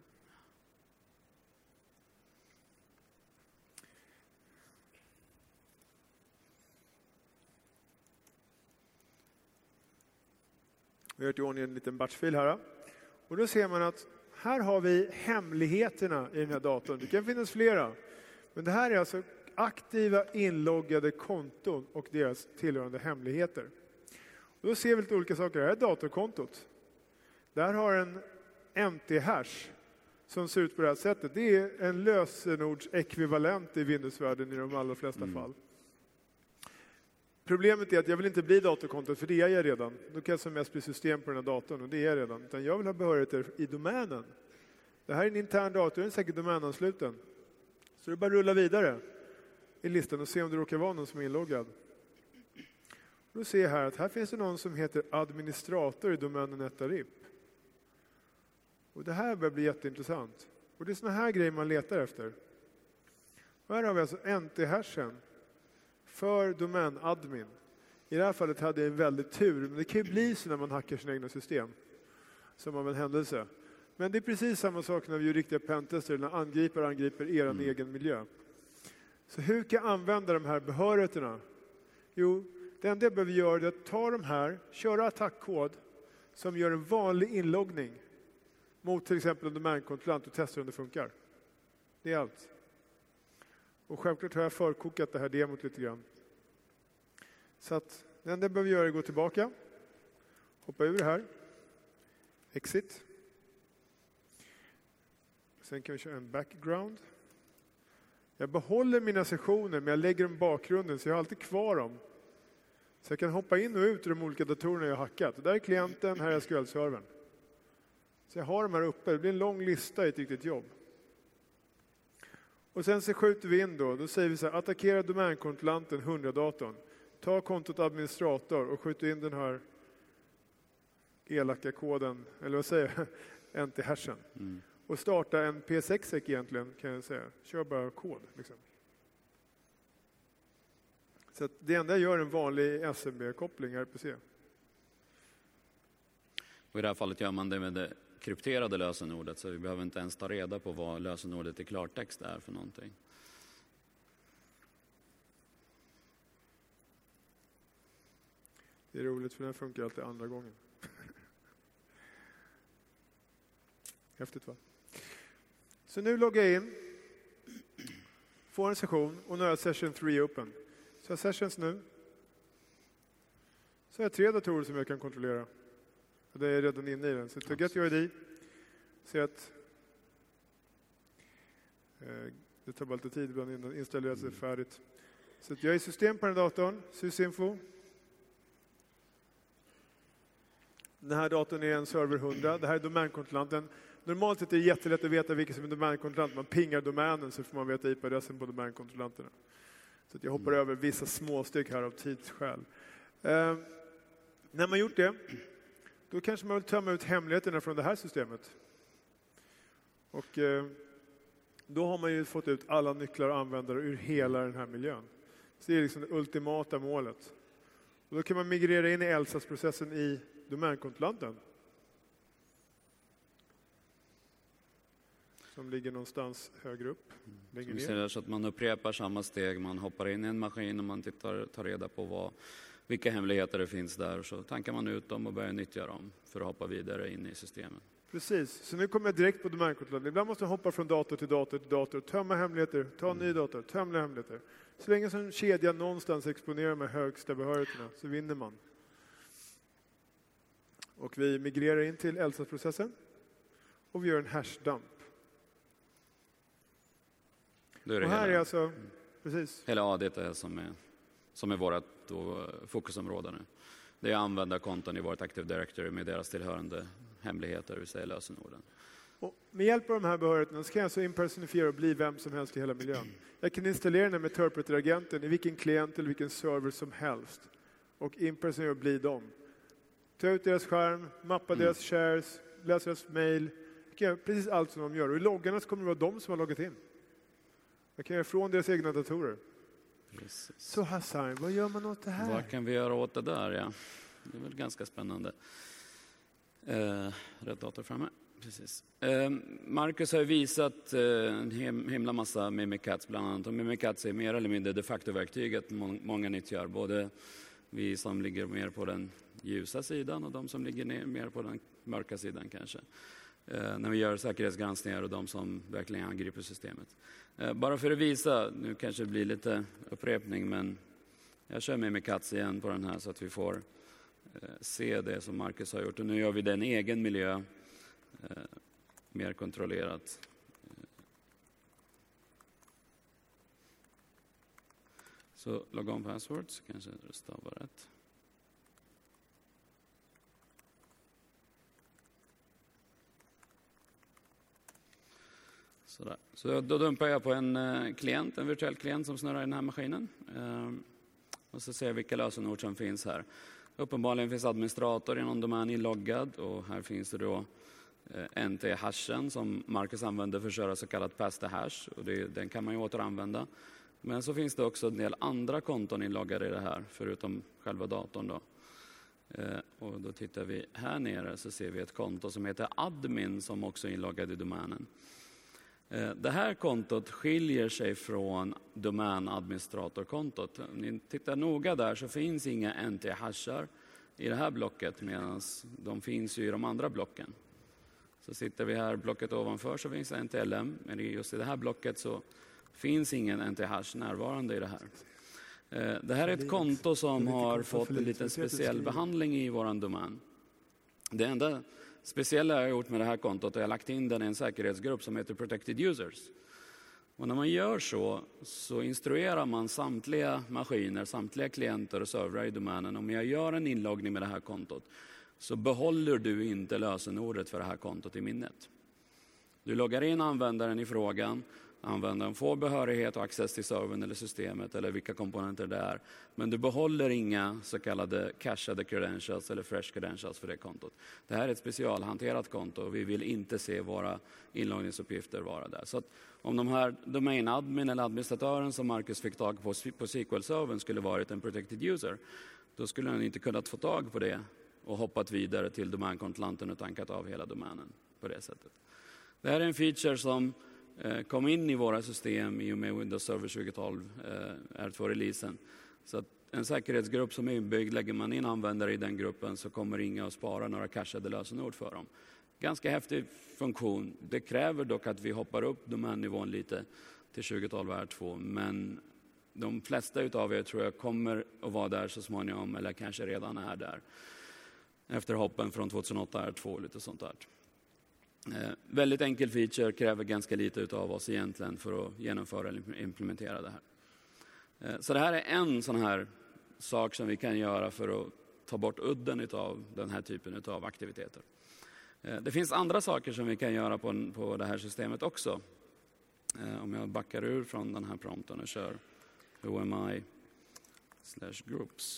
Vi har gjort i ordning en liten batchfil här. Och då ser man att här har vi hemligheterna i den här datorn. Det kan finnas flera. Men det här är alltså aktiva inloggade konton och deras tillhörande hemligheter. Och då ser vi lite olika saker. Det här är datorkontot. Där har en NT-hash som ser ut på det här sättet. Det är en lösenordsekvivalent i Windows-världen i de allra flesta fall. Problemet är att jag vill inte bli datorkontot, för det är jag redan. Då kan jag som mest bli system på den här datorn, och det är jag redan. Utan jag vill ha behörigheter i domänen. Det här är en intern dator, den är säkert domänansluten. Så det är bara att rulla vidare i listan och se om det råkar vara någon som är inloggad. Då ser jag här att här finns det någon som heter administrator i domänen etarip. Och det här börjar bli jätteintressant. Och det är såna här grejer man letar efter. Och här har vi alltså NT-hashen för domänadmin. I det här fallet hade jag en väldigt tur, men det kan ju bli så när man hackar sina egna system. Som av en händelse. Men det är precis samma sak när vi gör riktiga pentester, när angripare angriper er egen miljö. Så hur kan jag använda de här behörigheterna? Jo, det enda jag behöver göra är att ta de här, köra attackkod som gör en vanlig inloggning mot till exempel en domänkontrollant och testa om det funkar. Det är allt. Och självklart har jag förkokat det här demot lite grann. Så att det enda jag behöver göra är att gå tillbaka, hoppa ur det här, exit. Sen kan vi köra en background. Jag behåller mina sessioner, men jag lägger dem i bakgrunden så jag har alltid kvar dem. Så jag kan hoppa in och ut ur de olika datorerna jag har hackat. Där är klienten, här är SQL-servern. Så jag har de här uppe. Det blir en lång lista i ett riktigt jobb. Och sen så skjuter vi in då. Då säger vi så här, attackera domänkontrollanten 100-datorn. Ta kontot administrator och skjut in den här elaka koden, eller vad säger jag, NT-hashen. Och starta en P6 egentligen, kan jag säga. Kör bara kod liksom. Så att det enda jag gör är en vanlig SMB-koppling RPC. Och i det här fallet gör man det med det krypterade lösenordet, så vi behöver inte ens ta reda på vad lösenordet i klartext är för någonting. Det är roligt för den funkar alltid andra gången. Häftigt va? Så nu loggar jag in, får en session och nu har jag session 3 open. Så jag har sessions nu. Så har jag 3 datorer som jag kan kontrollera. Och det är redan inne i den. Så jag get your ID. Ser att det tar bara lite tid ibland innan det installerar sig färdigt. Så att jag är i system på den datorn, sysinfo. Den här datorn är en server 100. Det här är domänkontrollanten. Normalt sett är det jättelätt att veta vilken som är domänkontrollant. Man pingar domänen så får man veta IP-adressen på domänkontrollanterna. Så att jag hoppar över vissa småstyck här av tidsskäl. När man gjort det, då kanske man vill tömma ut hemligheterna från det här systemet. Och då har man ju fått ut alla nycklar och användare ur hela den här miljön. Så det är liksom det ultimata målet. Och då kan man migrera in i ELSAS-processen i domänkontrollanten. Som ligger någonstans högre upp. Längre ner. Ser så att man upprepar samma steg. Man hoppar in i en maskin och man tar reda på vilka hemligheter det finns där. Så tankar man ut dem och börjar nyttja dem för att hoppa vidare in i systemet. Precis, så nu kommer jag direkt på domänkontrollanten. Ibland måste jag hoppa från dator till dator till dator. Tömma hemligheter, ta en ny dator, tömma hemligheter. Så länge som kedjan någonstans exponerar med högsta behörigheterna så vinner man. Och vi migrerar in till ELSAS-processen. Och vi gör en hashdump. Och här är alltså, precis. Hela ADT som är vårt fokusområde nu. Det är användarkonton i vårt Active Directory med deras tillhörande hemligheter, det vill säga lösenorden. Och med hjälp av de här behörigheterna så kan jag alltså impersonifiera och bli vem som helst i hela miljön. Jag kan installera den med Interpreter-agenten i vilken klient eller vilken server som helst. Och impersonifiera och bli dem. Ta ut deras skärm, mappa deras shares, läsa deras mail. Jag kan göra precis allt som de gör. Och i loggarna så kommer det vara de som har loggat in. Jag kan göra från deras egna datorer. Precis. Så Hassan, vad gör man åt det här? Vad kan vi göra åt det där? Ja? Det är väl ganska spännande. Rätt dator framme. Precis. Marcus har visat en himla massa Mimikatz bland annat. Och Mimikatz är mer eller mindre de facto-verktyget många nyttjar. Både vi som ligger mer på den ljusa sidan och de som ligger mer på den mörka sidan kanske. när vi gör säkerhetsgranskningar och de som verkligen angriper systemet. Bara för att visa, nu kanske det blir lite upprepning, men jag kör med Katz igen på den här så att vi får se det som Marcus har gjort. Och nu gör vi den egen miljö mer kontrollerat. Så logon password, så kanske det stavar rätt. Sådär. Så då dumpar jag på en klient, en virtuell klient som snurrar i den här maskinen. Och så ser jag vilka lösenord som finns här. Uppenbarligen finns administrator i någon domän inloggad, och här finns det då NT-hashen som Marcus använder för att köra så kallat pass the hash, och den kan man ju återanvända. Men så finns det också en del andra konton inloggade i det här, förutom själva datorn då. Och då tittar vi här nere, så ser vi ett konto som heter admin som också är inloggad i domänen. Det här kontot skiljer sig från domänadministratorkontot. Om ni tittar noga där så finns inga NT-hashar i det här blocket, medan de finns ju i de andra blocken. Så sitter vi här blocket ovanför så finns det NTLM, men just i det här blocket så finns ingen NT-hash närvarande i det här. Det här är ett konto som har fått en liten speciell behandling i våran domän. Det enda speciella jag har gjort med det här kontot är att jag har lagt in den i en säkerhetsgrupp som heter Protected Users. Och när man gör så instruerar man samtliga maskiner, samtliga klienter och servrar i domänen. Om jag gör en inloggning med det här kontot så behåller du inte lösenordet för det här kontot i minnet. Du loggar in användaren i frågan. Användaren får behörighet och access till servern eller systemet eller vilka komponenter det är. Men du behåller inga så kallade cachade credentials eller fresh credentials för det kontot. Det här är ett specialhanterat konto och vi vill inte se våra inloggningsuppgifter vara där. Så att om de här domain-admin eller administratören som Marcus fick tag på SQL-servern skulle varit en protected user, då skulle han inte kunnat få tag på det och hoppat vidare till domänkontrollanten och tankat av hela domänen på det sättet. Det här är en feature som kom in i våra system i och med Windows Server 2012 R2-releasen. Så att en säkerhetsgrupp som är inbyggd, lägger man in användare i den gruppen så kommer inga att spara några cachade lösenord för dem. Ganska häftig funktion. Det kräver dock att vi hoppar upp domännivån lite till 2012 R2, men de flesta utav er tror jag kommer att vara där så småningom, eller kanske redan är där efter hoppen från 2008 R2 och lite sånt där. Väldigt enkel feature, kräver ganska lite av oss egentligen för att genomföra eller implementera det här. Så det här är en sån här sak som vi kan göra för att ta bort udden av den här typen av aktiviteter. Det finns andra saker som vi kan göra på det här systemet också. Om jag backar ur från den här prompten och kör OMI/groups.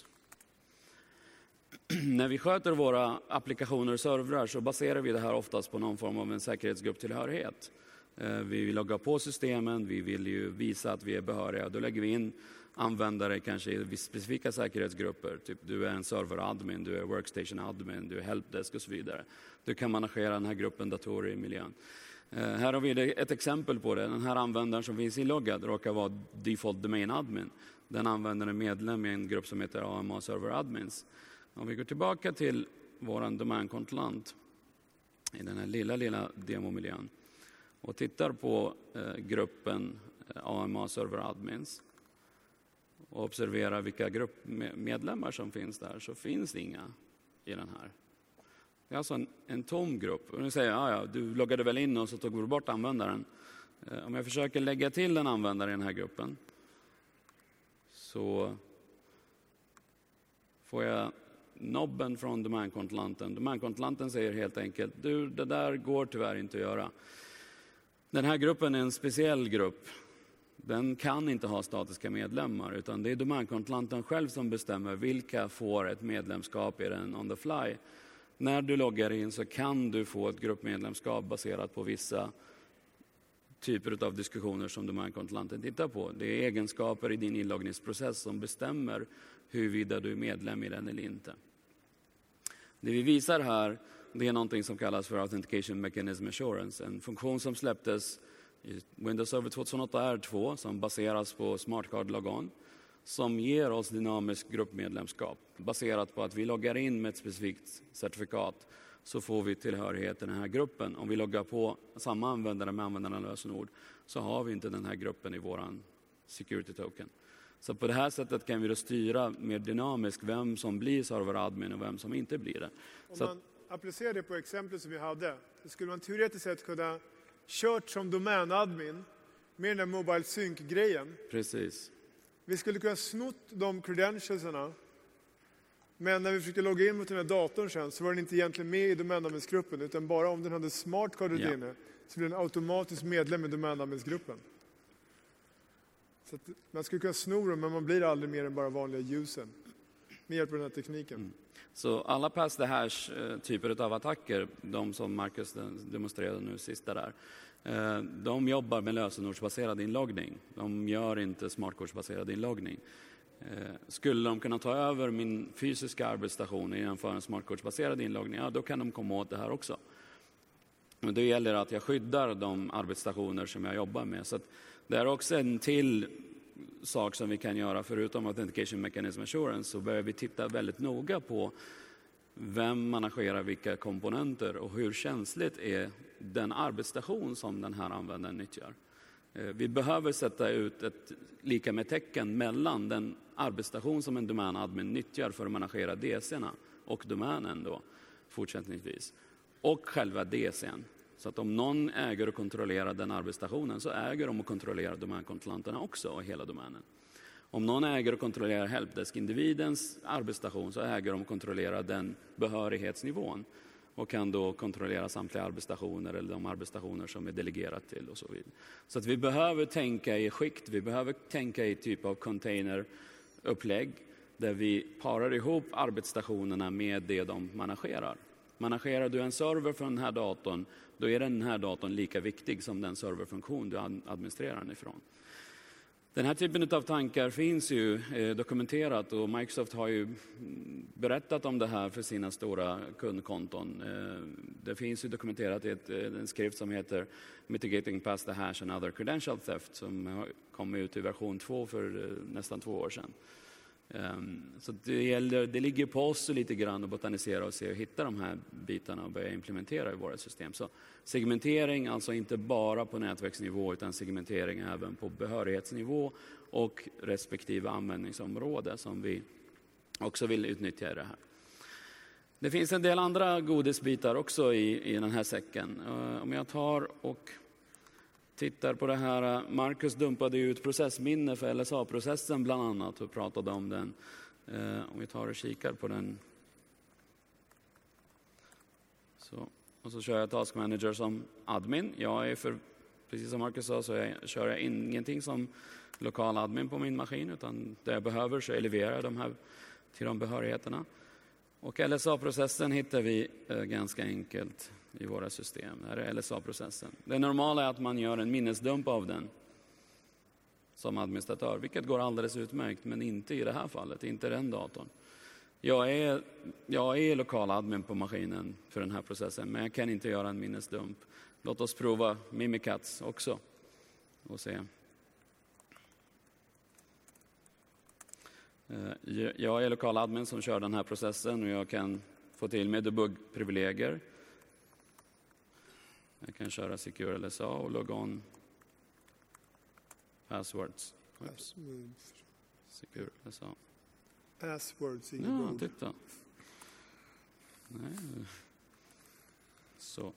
När vi sköter våra applikationer och servrar så baserar vi det här oftast på någon form av en säkerhetsgrupptillhörighet. Vi vill logga på systemen, vi vill ju visa att vi är behöriga. Då lägger vi in användare kanske i specifika säkerhetsgrupper. Typ du är en server-admin, du är workstation-admin, du är helpdesk och så vidare. Du kan managera den här gruppen datorer i miljön. Här har vi ett exempel på det. Den här användaren som finns inloggad råkar vara default domain admin. Den användaren är medlem i en grupp som heter AMA Server Admins. Om vi går tillbaka till våran domänkontrollant i den här lilla demomiljön och tittar på gruppen AMA Server Admins och observerar vilka gruppmedlemmar som finns där, så finns det inga i den här. Det är alltså en tom grupp. Och nu säger jag, du loggade väl in och så tog vi bort användaren. Om jag försöker lägga till en användare i den här gruppen så får jag nobben från domänkontrollanten. Domänkontrollanten säger helt enkelt, det där går tyvärr inte att göra. Den här gruppen är en speciell grupp. Den kan inte ha statiska medlemmar, utan det är domänkontrollanten själv som bestämmer vilka får ett medlemskap i den on the fly. När du loggar in så kan du få ett gruppmedlemskap baserat på vissa typer av diskussioner som domänkontrollanten tittar på. Det är egenskaper i din inloggningsprocess som bestämmer huruvida du är medlem i den eller inte. Det vi visar här, det är någonting som kallas för Authentication Mechanism Assurance. En funktion som släpptes i Windows Server 2008 R2 som baseras på Smart Card Logon, som ger oss dynamisk gruppmedlemskap baserat på att vi loggar in med ett specifikt certifikat så får vi tillhörighet till den här gruppen. Om vi loggar på samma användare med användarlösenord så har vi inte den här gruppen i våran security token. Så på det här sättet kan vi då styra mer dynamiskt vem som blir serveradmin och vem som inte blir det. Om man applicerar det på exemplet som vi hade, så skulle man teoretiskt sett kunna kört som domänadmin med den där Mobile Sync-grejen. Precis. Vi skulle kunna snott de credentialsarna, men när vi försökte logga in mot den här datorn sen så var den inte egentligen med i domänadminsgruppen, utan bara om den hade smartcardet inne så blev den automatiskt medlem i domänadminsgruppen. Så att man skulle kunna sno dem, men man blir aldrig mer än bara vanliga usern med hjälp av den här tekniken. Så alla pass the hash typer av attacker, de som Marcus demonstrerade nu sista där, de jobbar med lösenordsbaserad inloggning. De gör inte smartkortsbaserad inloggning. Skulle de kunna ta över min fysiska arbetsstation och genomföra en smartkortsbaserad inloggning, ja, då kan de komma åt det här också. Men det gäller att jag skyddar de arbetsstationer som jag jobbar med. Så att det är också en till sak som vi kan göra förutom Authentication Mechanism Assurance, så börjar vi titta väldigt noga på vem managerar vilka komponenter och hur känsligt är den arbetsstation som den här användaren nyttjar. Vi behöver sätta ut ett lika med tecken mellan den arbetsstation som en domänadmin nyttjar för att managera DC:na och domänen då fortsättningsvis och själva DC:n. Så att om någon äger och kontrollerar den arbetsstationen så äger de och kontrollerar domänkontrollanterna också och hela domänen. Om någon äger och kontrollerar helpdesk-individens arbetsstation så äger de och kontrollerar den behörighetsnivån och kan då kontrollera samtliga arbetsstationer eller de arbetsstationer som är delegerat till och så vidare. Så att vi behöver tänka i skikt, vi behöver tänka i typ av containerupplägg där vi parar ihop arbetsstationerna med det de managerar. Managerar du en server från den här datorn, då är den här datorn lika viktig som den serverfunktion du administrerar den ifrån. Den här typen av tankar finns ju dokumenterat och Microsoft har ju berättat om det här för sina stora kundkonton. Det finns ju dokumenterat i en skrift som heter Mitigating Past the Hash and Other Credential Theft som kom ut i version 2 för nästan 2 år sedan. Så det ligger på oss lite grann att botanisera och se och hitta de här bitarna och börja implementera i våra system. Så segmentering, alltså inte bara på nätverksnivå utan segmentering även på behörighetsnivå och respektive användningsområde som vi också vill utnyttja i det här. Det finns en del andra godisbitar också i den här säcken. Om jag tar och tittar på det här, Marcus dumpade ut processminne för LSA-processen bland annat och pratade om den. Om vi tar och kikar på den. Så, och så kör jag Task Manager som admin. Jag är precis som Marcus sa så kör jag ingenting som lokal admin på min maskin utan det jag behöver så eleverar jag de här till de behörigheterna. Och LSA-processen hittar vi ganska enkelt i våra system. Det här är LSA-processen. Det normala är att man gör en minnesdump av den som administratör, vilket går alldeles utmärkt, men inte i det här fallet, inte den datorn. Jag är lokal admin på maskinen för den här processen, men jag kan inte göra en minnesdump. Låt oss prova Mimikatz också och se. Jag är lokal admin som kör den här processen och jag kan få till med debug-privilegier. Jag kan köra Secure LSA och logon passwords. Secure LSA. Passwords i titta. Nej. Så.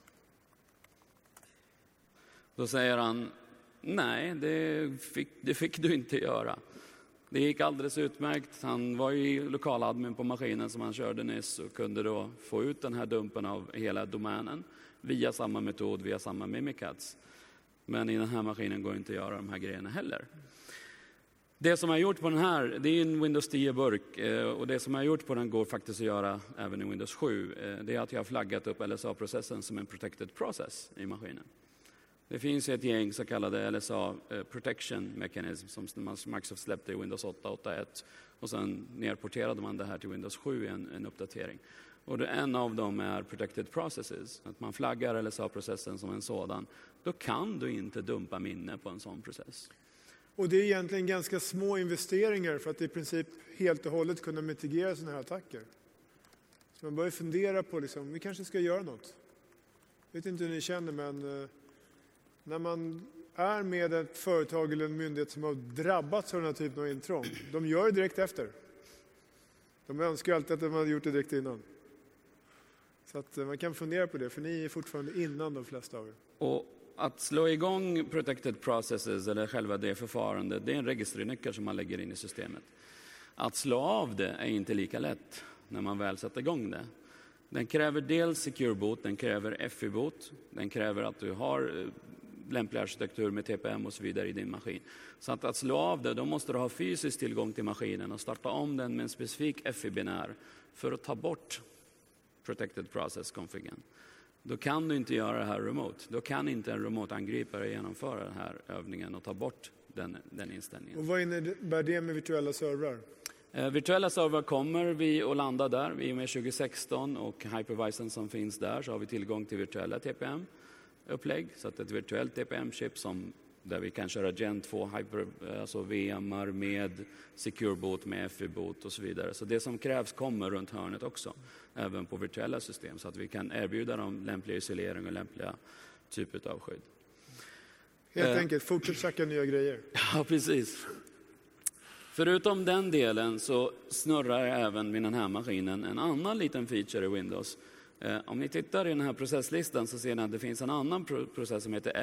Då säger han, nej, det fick du inte göra. Det gick alldeles utmärkt. Han var ju lokaladmin på maskinen som han körde nyss och kunde då få ut den här dumpen av hela domänen via samma metod, via samma Mimikatz. Men i den här maskinen går inte att göra de här grejerna heller. Det som jag har gjort på den här, det är en Windows 10-burk och det som jag har gjort på den går faktiskt att göra även i Windows 7. Det är att jag har flaggat upp LSA-processen som en protected process i maskinen. Det finns ett gäng så kallade LSA Protection Mechanism som Microsoft släppte i Windows 8.8.1 och sen nerporterade man det här till Windows 7 i en uppdatering. Och en av dem är Protected Processes, att man flaggar LSA-processen som en sådan. Då kan du inte dumpa minne på en sån process. Och det är egentligen ganska små investeringar för att i princip helt och hållet kunna mitigera sådana här attacker. Så man börjar fundera på, liksom, vi kanske ska göra något. Jag vet inte hur ni känner, men när man är med ett företag eller en myndighet som har drabbats av den här typen av intrång, de gör det direkt efter. De önskar alltid att de hade gjort det direkt innan. Så att man kan fundera på det, för ni är fortfarande innan de flesta av er. Och att slå igång protected processes eller själva det förfarandet, det är en registernyckel som man lägger in i systemet. Att slå av det är inte lika lätt när man väl sätter igång det. Den kräver dels secure boot, den kräver FI-boot, den kräver att du har lämplig arkitektur med TPM och så vidare i din maskin. Så att slå av det, då måste du ha fysisk tillgång till maskinen och starta om den med en specifik FI-binär för att ta bort protected process-konfigen. Då kan du inte göra det här remote. Då kan inte en remote-angripare genomföra den här övningen och ta bort den inställningen. Och vad innebär det med virtuella servrar? Virtuella servrar kommer vi att landa där. I och med 2016 och hypervisen som finns där så har vi tillgång till virtuella TPM-upplägg. Så att ett virtuellt TPM-chip där vi kan köra Gen 2 alltså VMar med secure boot, med FI-boot och så vidare. Så det som krävs kommer runt hörnet också, även på virtuella system. Så att vi kan erbjuda dem lämplig isolering och lämpliga typer av skydd. Helt enkelt, fortsätt checka nya grejer. Ja, precis. Förutom den delen så snurrar även vid den här maskinen en annan liten feature i Windows. Om ni tittar i den här processlistan så ser ni att det finns en annan process som heter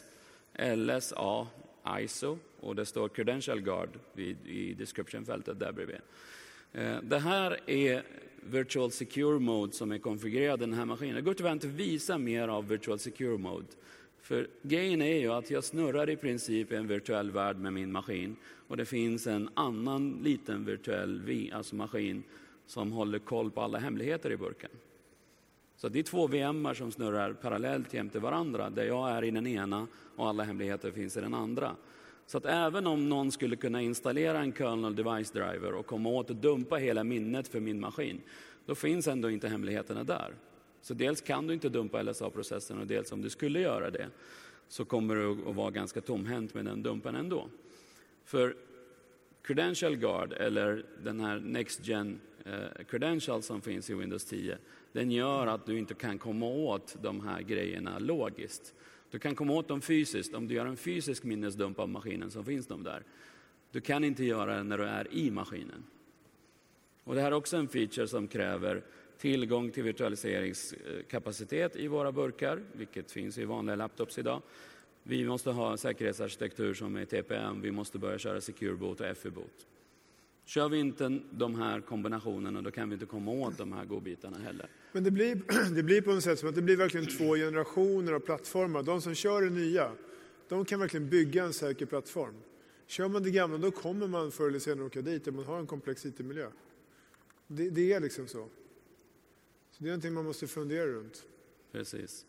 LSA ISO och det står Credential Guard i description-fältet där bredvid. Det här är Virtual Secure Mode som är konfigurerad i den här maskinen. Det går tyvärr inte att visa mer av Virtual Secure Mode. För grejen är ju att jag snurrar i princip i en virtuell värld med min maskin och det finns en annan liten virtuell maskin som håller koll på alla hemligheter i burken. Så det är 2 VM:ar som snurrar parallellt jämte varandra där jag är i den ena och alla hemligheter finns i den andra. Så att även om någon skulle kunna installera en kernel device driver och komma åt att dumpa hela minnet för min maskin, då finns ändå inte hemligheterna där. Så dels kan du inte dumpa LSA-processen och dels om du skulle göra det så kommer du att vara ganska tomhänt med den dumpen ändå. För Credential Guard eller den här Next Gen Credential som finns i Windows 10, den gör att du inte kan komma åt de här grejerna logiskt. Du kan komma åt dem fysiskt. Om du gör en fysisk minnesdump av maskinen så finns de där. Du kan inte göra det när du är i maskinen. Och det här är också en feature som kräver tillgång till virtualiseringskapacitet i våra burkar, vilket finns i vanliga laptops idag. Vi måste ha säkerhetsarkitektur som är TPM, vi måste börja köra secure boot och FI-boot. Kör vi inte de här kombinationerna, då kan vi inte komma åt de här godbitarna heller. Men det blir på något sätt som att det blir verkligen 2 generationer av plattformar. De som kör det nya, de kan verkligen bygga en säker plattform. Kör man det gamla, då kommer man förr eller senare åka dit och man har en komplex IT-miljö. Det är liksom så. Så det är någonting man måste fundera runt. Precis.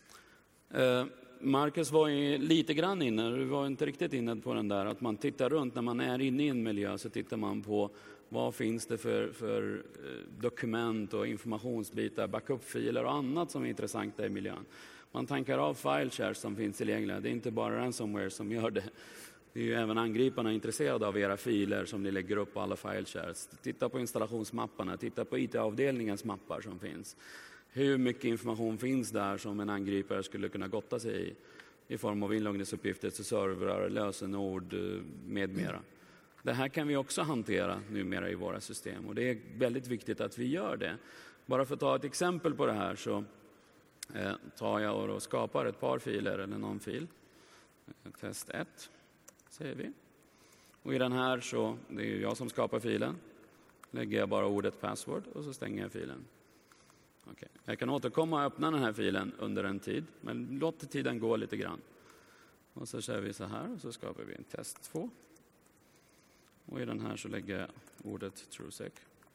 Marcus var ju lite grann inne, du var inte riktigt inne på den där, att man tittar runt när man är inne i en miljö så tittar man på vad finns det för dokument och informationsbitar, backup-filer och annat som är intressanta i miljön. Man tankar av file shares som finns tillgängliga, det är inte bara ransomware som gör det. Det är ju även angriparna intresserade av era filer som ni lägger upp på alla file shares. Titta på installationsmapparna, titta på IT-avdelningens mappar som finns. Hur mycket information finns där som en angripare skulle kunna gotta sig i form av inloggningsuppgifter till servrar, lösenord med mera. Det här kan vi också hantera numera i våra system och det är väldigt viktigt att vi gör det. Bara för att ta ett exempel på det här så tar jag och skapar ett par filer eller någon fil. Test 1 säger vi. Och i den här så, det är ju jag som skapar filen, lägger jag bara ordet password och så stänger jag filen. Okay. Jag kan återkomma och öppna den här filen under en tid, men låt tiden gå lite grann. Och så kör vi så här och så skapar vi en test 2. Och i den här så lägger jag ordet TrueSec.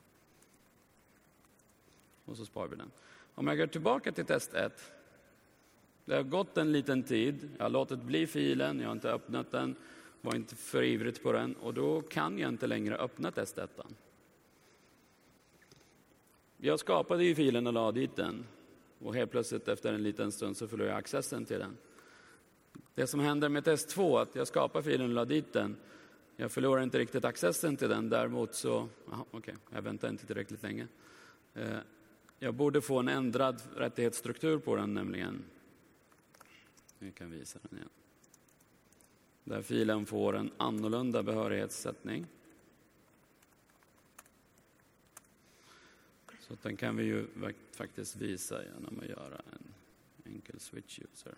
Och så sparar vi den. Om jag går tillbaka till test 1. Det har gått en liten tid. Jag har låtit bli filen, jag har inte öppnat den. Var inte för ivrigt på den. Och då kan jag inte längre öppna test 1. Jag skapade ju filen och la dit den. Och helt plötsligt efter en liten stund så förlorar jag accessen till den. Det som händer med test 2, att jag skapar filen och la dit den. Jag förlorar inte riktigt accessen till den. Däremot så, jag väntar inte tillräckligt länge. Jag borde få en ändrad rättighetsstruktur på den nämligen. Vi kan visa den igen. Där filen får en annorlunda behörighetssättning. Så den kan vi ju faktiskt visa genom att göra en enkel switch user.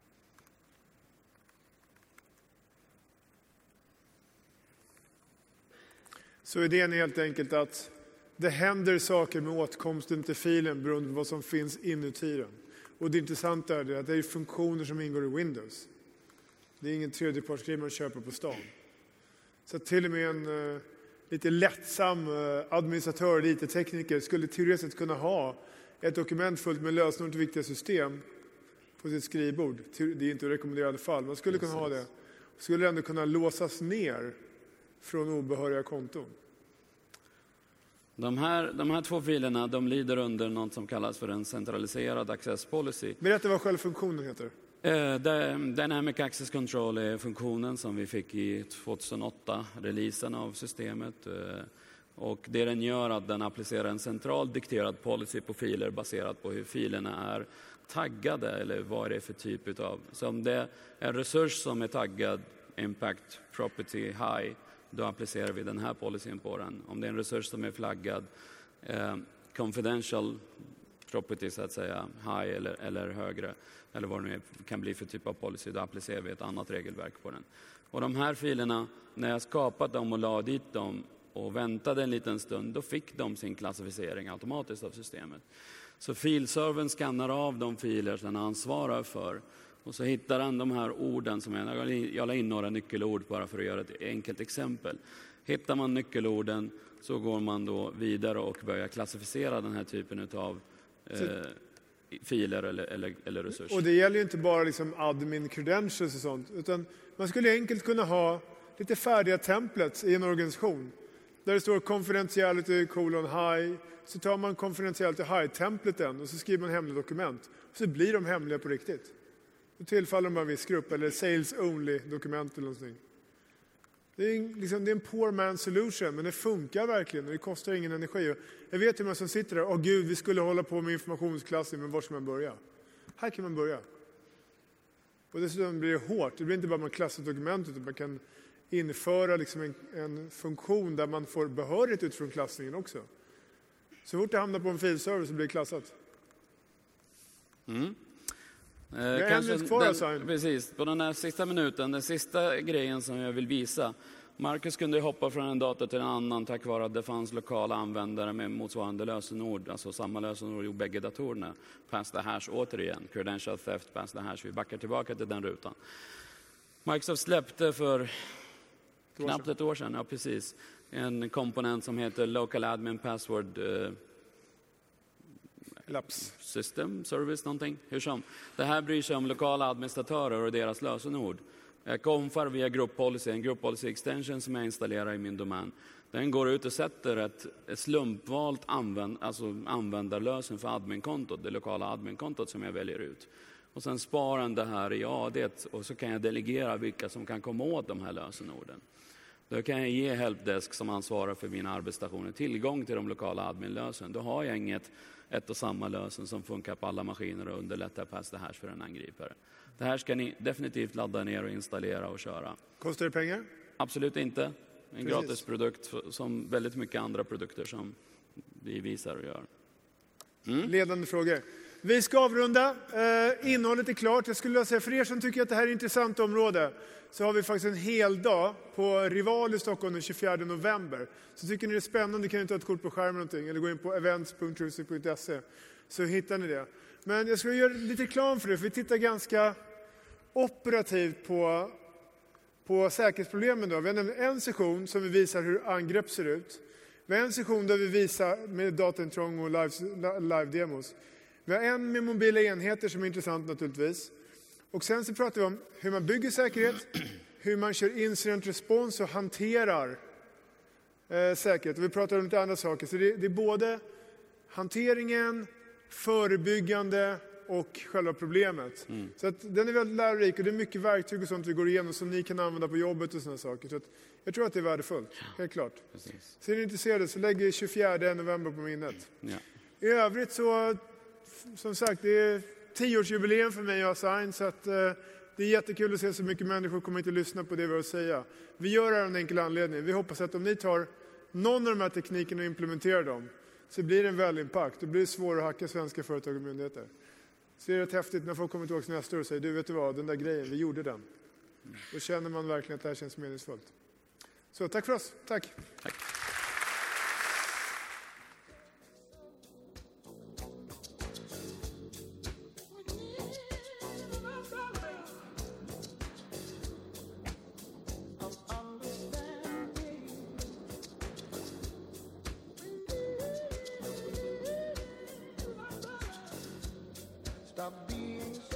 Så idén är helt enkelt att det händer saker med åtkomsten till filen beroende på vad som finns inuti den. Och det intressanta är att det är funktioner som ingår i Windows. Det är ingen tredjepartsgrej man köper på stan. Så till och med en lite lättsam administratör, IT-tekniker skulle teoretiskt kunna ha ett dokument fullt med lösenord till viktiga system på sitt skrivbord. Det är inte rekommenderade fall. Man skulle kunna ha det. Skulle ändå kunna låsas ner från obehöriga konton. De här två filerna, de lyder under något som kallas för en centraliserad access policy. Berätta vad själva funktionen heter. Dynamic Access Control är funktionen som vi fick i 2008, releasen av systemet. Och det den gör att den applicerar en central dikterad policy på filer baserat på hur filerna är taggade eller vad det är för typ utav. Så om det är en resurs som är taggad Impact Property High, då applicerar vi den här policyn på den. Om det är en resurs som är flaggad Confidential Property så att säga, High eller högre, eller vad det nu kan bli för typ av policy, då applicerar vi ett annat regelverk på den. Och de här filerna, när jag skapat dem och la dit dem och väntade en liten stund, då fick de sin klassificering automatiskt av systemet. Så filservern skannar av de filer som den ansvarar för. Och så hittar han de här orden som jag la in några nyckelord bara för att göra ett enkelt exempel. Hittar man nyckelorden så går man då vidare och börjar klassificera den här typen av filer eller resurser. Och det gäller ju inte bara liksom admin credentials och sånt, utan man skulle enkelt kunna ha lite färdiga templates i en organisation. Där det står confidentiality high, så tar man confidentiality high-templaten och så skriver man hemliga dokument. Och så blir de hemliga på riktigt. Då tillfaller de bara en viss grupp, eller sales only dokument eller någonting. Det är en poor man solution, men det funkar verkligen och det kostar ingen energi. Jag vet hur man som sitter där, gud, vi skulle hålla på med informationsklassning, men var ska man börja? Här kan man börja. Och dessutom blir det hårt. Det blir inte bara man klassar dokument, utan man kan införa liksom en funktion där man får behörighet utifrån klassningen också. Så fort det hamnar på en filserver så blir det klassat. Precis, på den här sista minuten, den sista grejen som jag vill visa. Marcus kunde hoppa från en dator till en annan tack vare att det fanns lokala användare med motsvarande lösenord, alltså samma lösenord i bägge datorerna. Pass the hash återigen, credential theft, pass the hash. Vi backar tillbaka till den rutan. Microsoft släppte för knappt ett år sedan, ja precis, en komponent som heter Local Admin Password System, Service, någonting. Hur som. Det här bryr sig om lokala administratörer och deras lösenord. Jag konfar via Group Policy, en Group Policy Extension som jag installerar i min domän. Den går ut och sätter ett slumpvalt användarlösen för adminkontot, det lokala adminkontot som jag väljer ut. Och sen sparar den det här i AD och så kan jag delegera vilka som kan komma åt de här lösenorden. Då kan jag ge Helpdesk som ansvarar för mina arbetsstationer tillgång till de lokala adminlösen. Då har jag inget ett och samma lösen som funkar på alla maskiner och underlättar pass det här för en angripare. Det här ska ni definitivt ladda ner och installera och köra. Kostar det pengar? Absolut inte. En gratis produkt som väldigt mycket andra produkter som vi visar och gör. Ledande frågor. Vi ska avrunda. Innehållet är klart. Jag skulle vilja säga för er som tycker att det här är ett intressant område, så har vi faktiskt en hel dag på Rival i Stockholm den 24 november. Så tycker ni det är spännande kan ni ta ett kort på skärmen någonting, eller gå in på events.rusic.se så hittar ni det. Men jag ska göra lite reklam för det, för vi tittar ganska operativt på säkerhetsproblemen. Då. Vi har nämligen en session som vi visar hur angrepp ser ut. Vi har en session där vi visar med dataintrång och live-demos. Vi har en med mobila enheter som är intressant naturligtvis. Och sen så pratar vi om hur man bygger säkerhet, hur man kör incident response och hanterar säkerhet. Och vi pratar om lite andra saker. Så det är både hanteringen, förebyggande och själva problemet. Så att den är väldigt lärorik och det är mycket verktyg och sånt vi går igenom som ni kan använda på jobbet och sådana saker. Så att jag tror att det är värdefullt, helt klart. Precis. Så är ni intresserade så lägger 24 november på minnet. Ja. I övrigt så, som sagt, det är 10-årsjubileum för mig och Assign, så att det är jättekul att se så mycket människor kommer inte lyssna på det vi har att säga. Vi gör det av en enkel anledning. Vi hoppas att om ni tar någon av de här teknikerna och implementerar dem, så blir det en väldig impact. Det blir svårt att hacka svenska företag och myndigheter. Så det är rätt häftigt när folk kommer tillbaka nästa år och säger, du vet du vad, den där grejen, vi gjorde den. Då känner man verkligen att det här känns meningsfullt. Så tack för oss. Tack. Tack. Stop being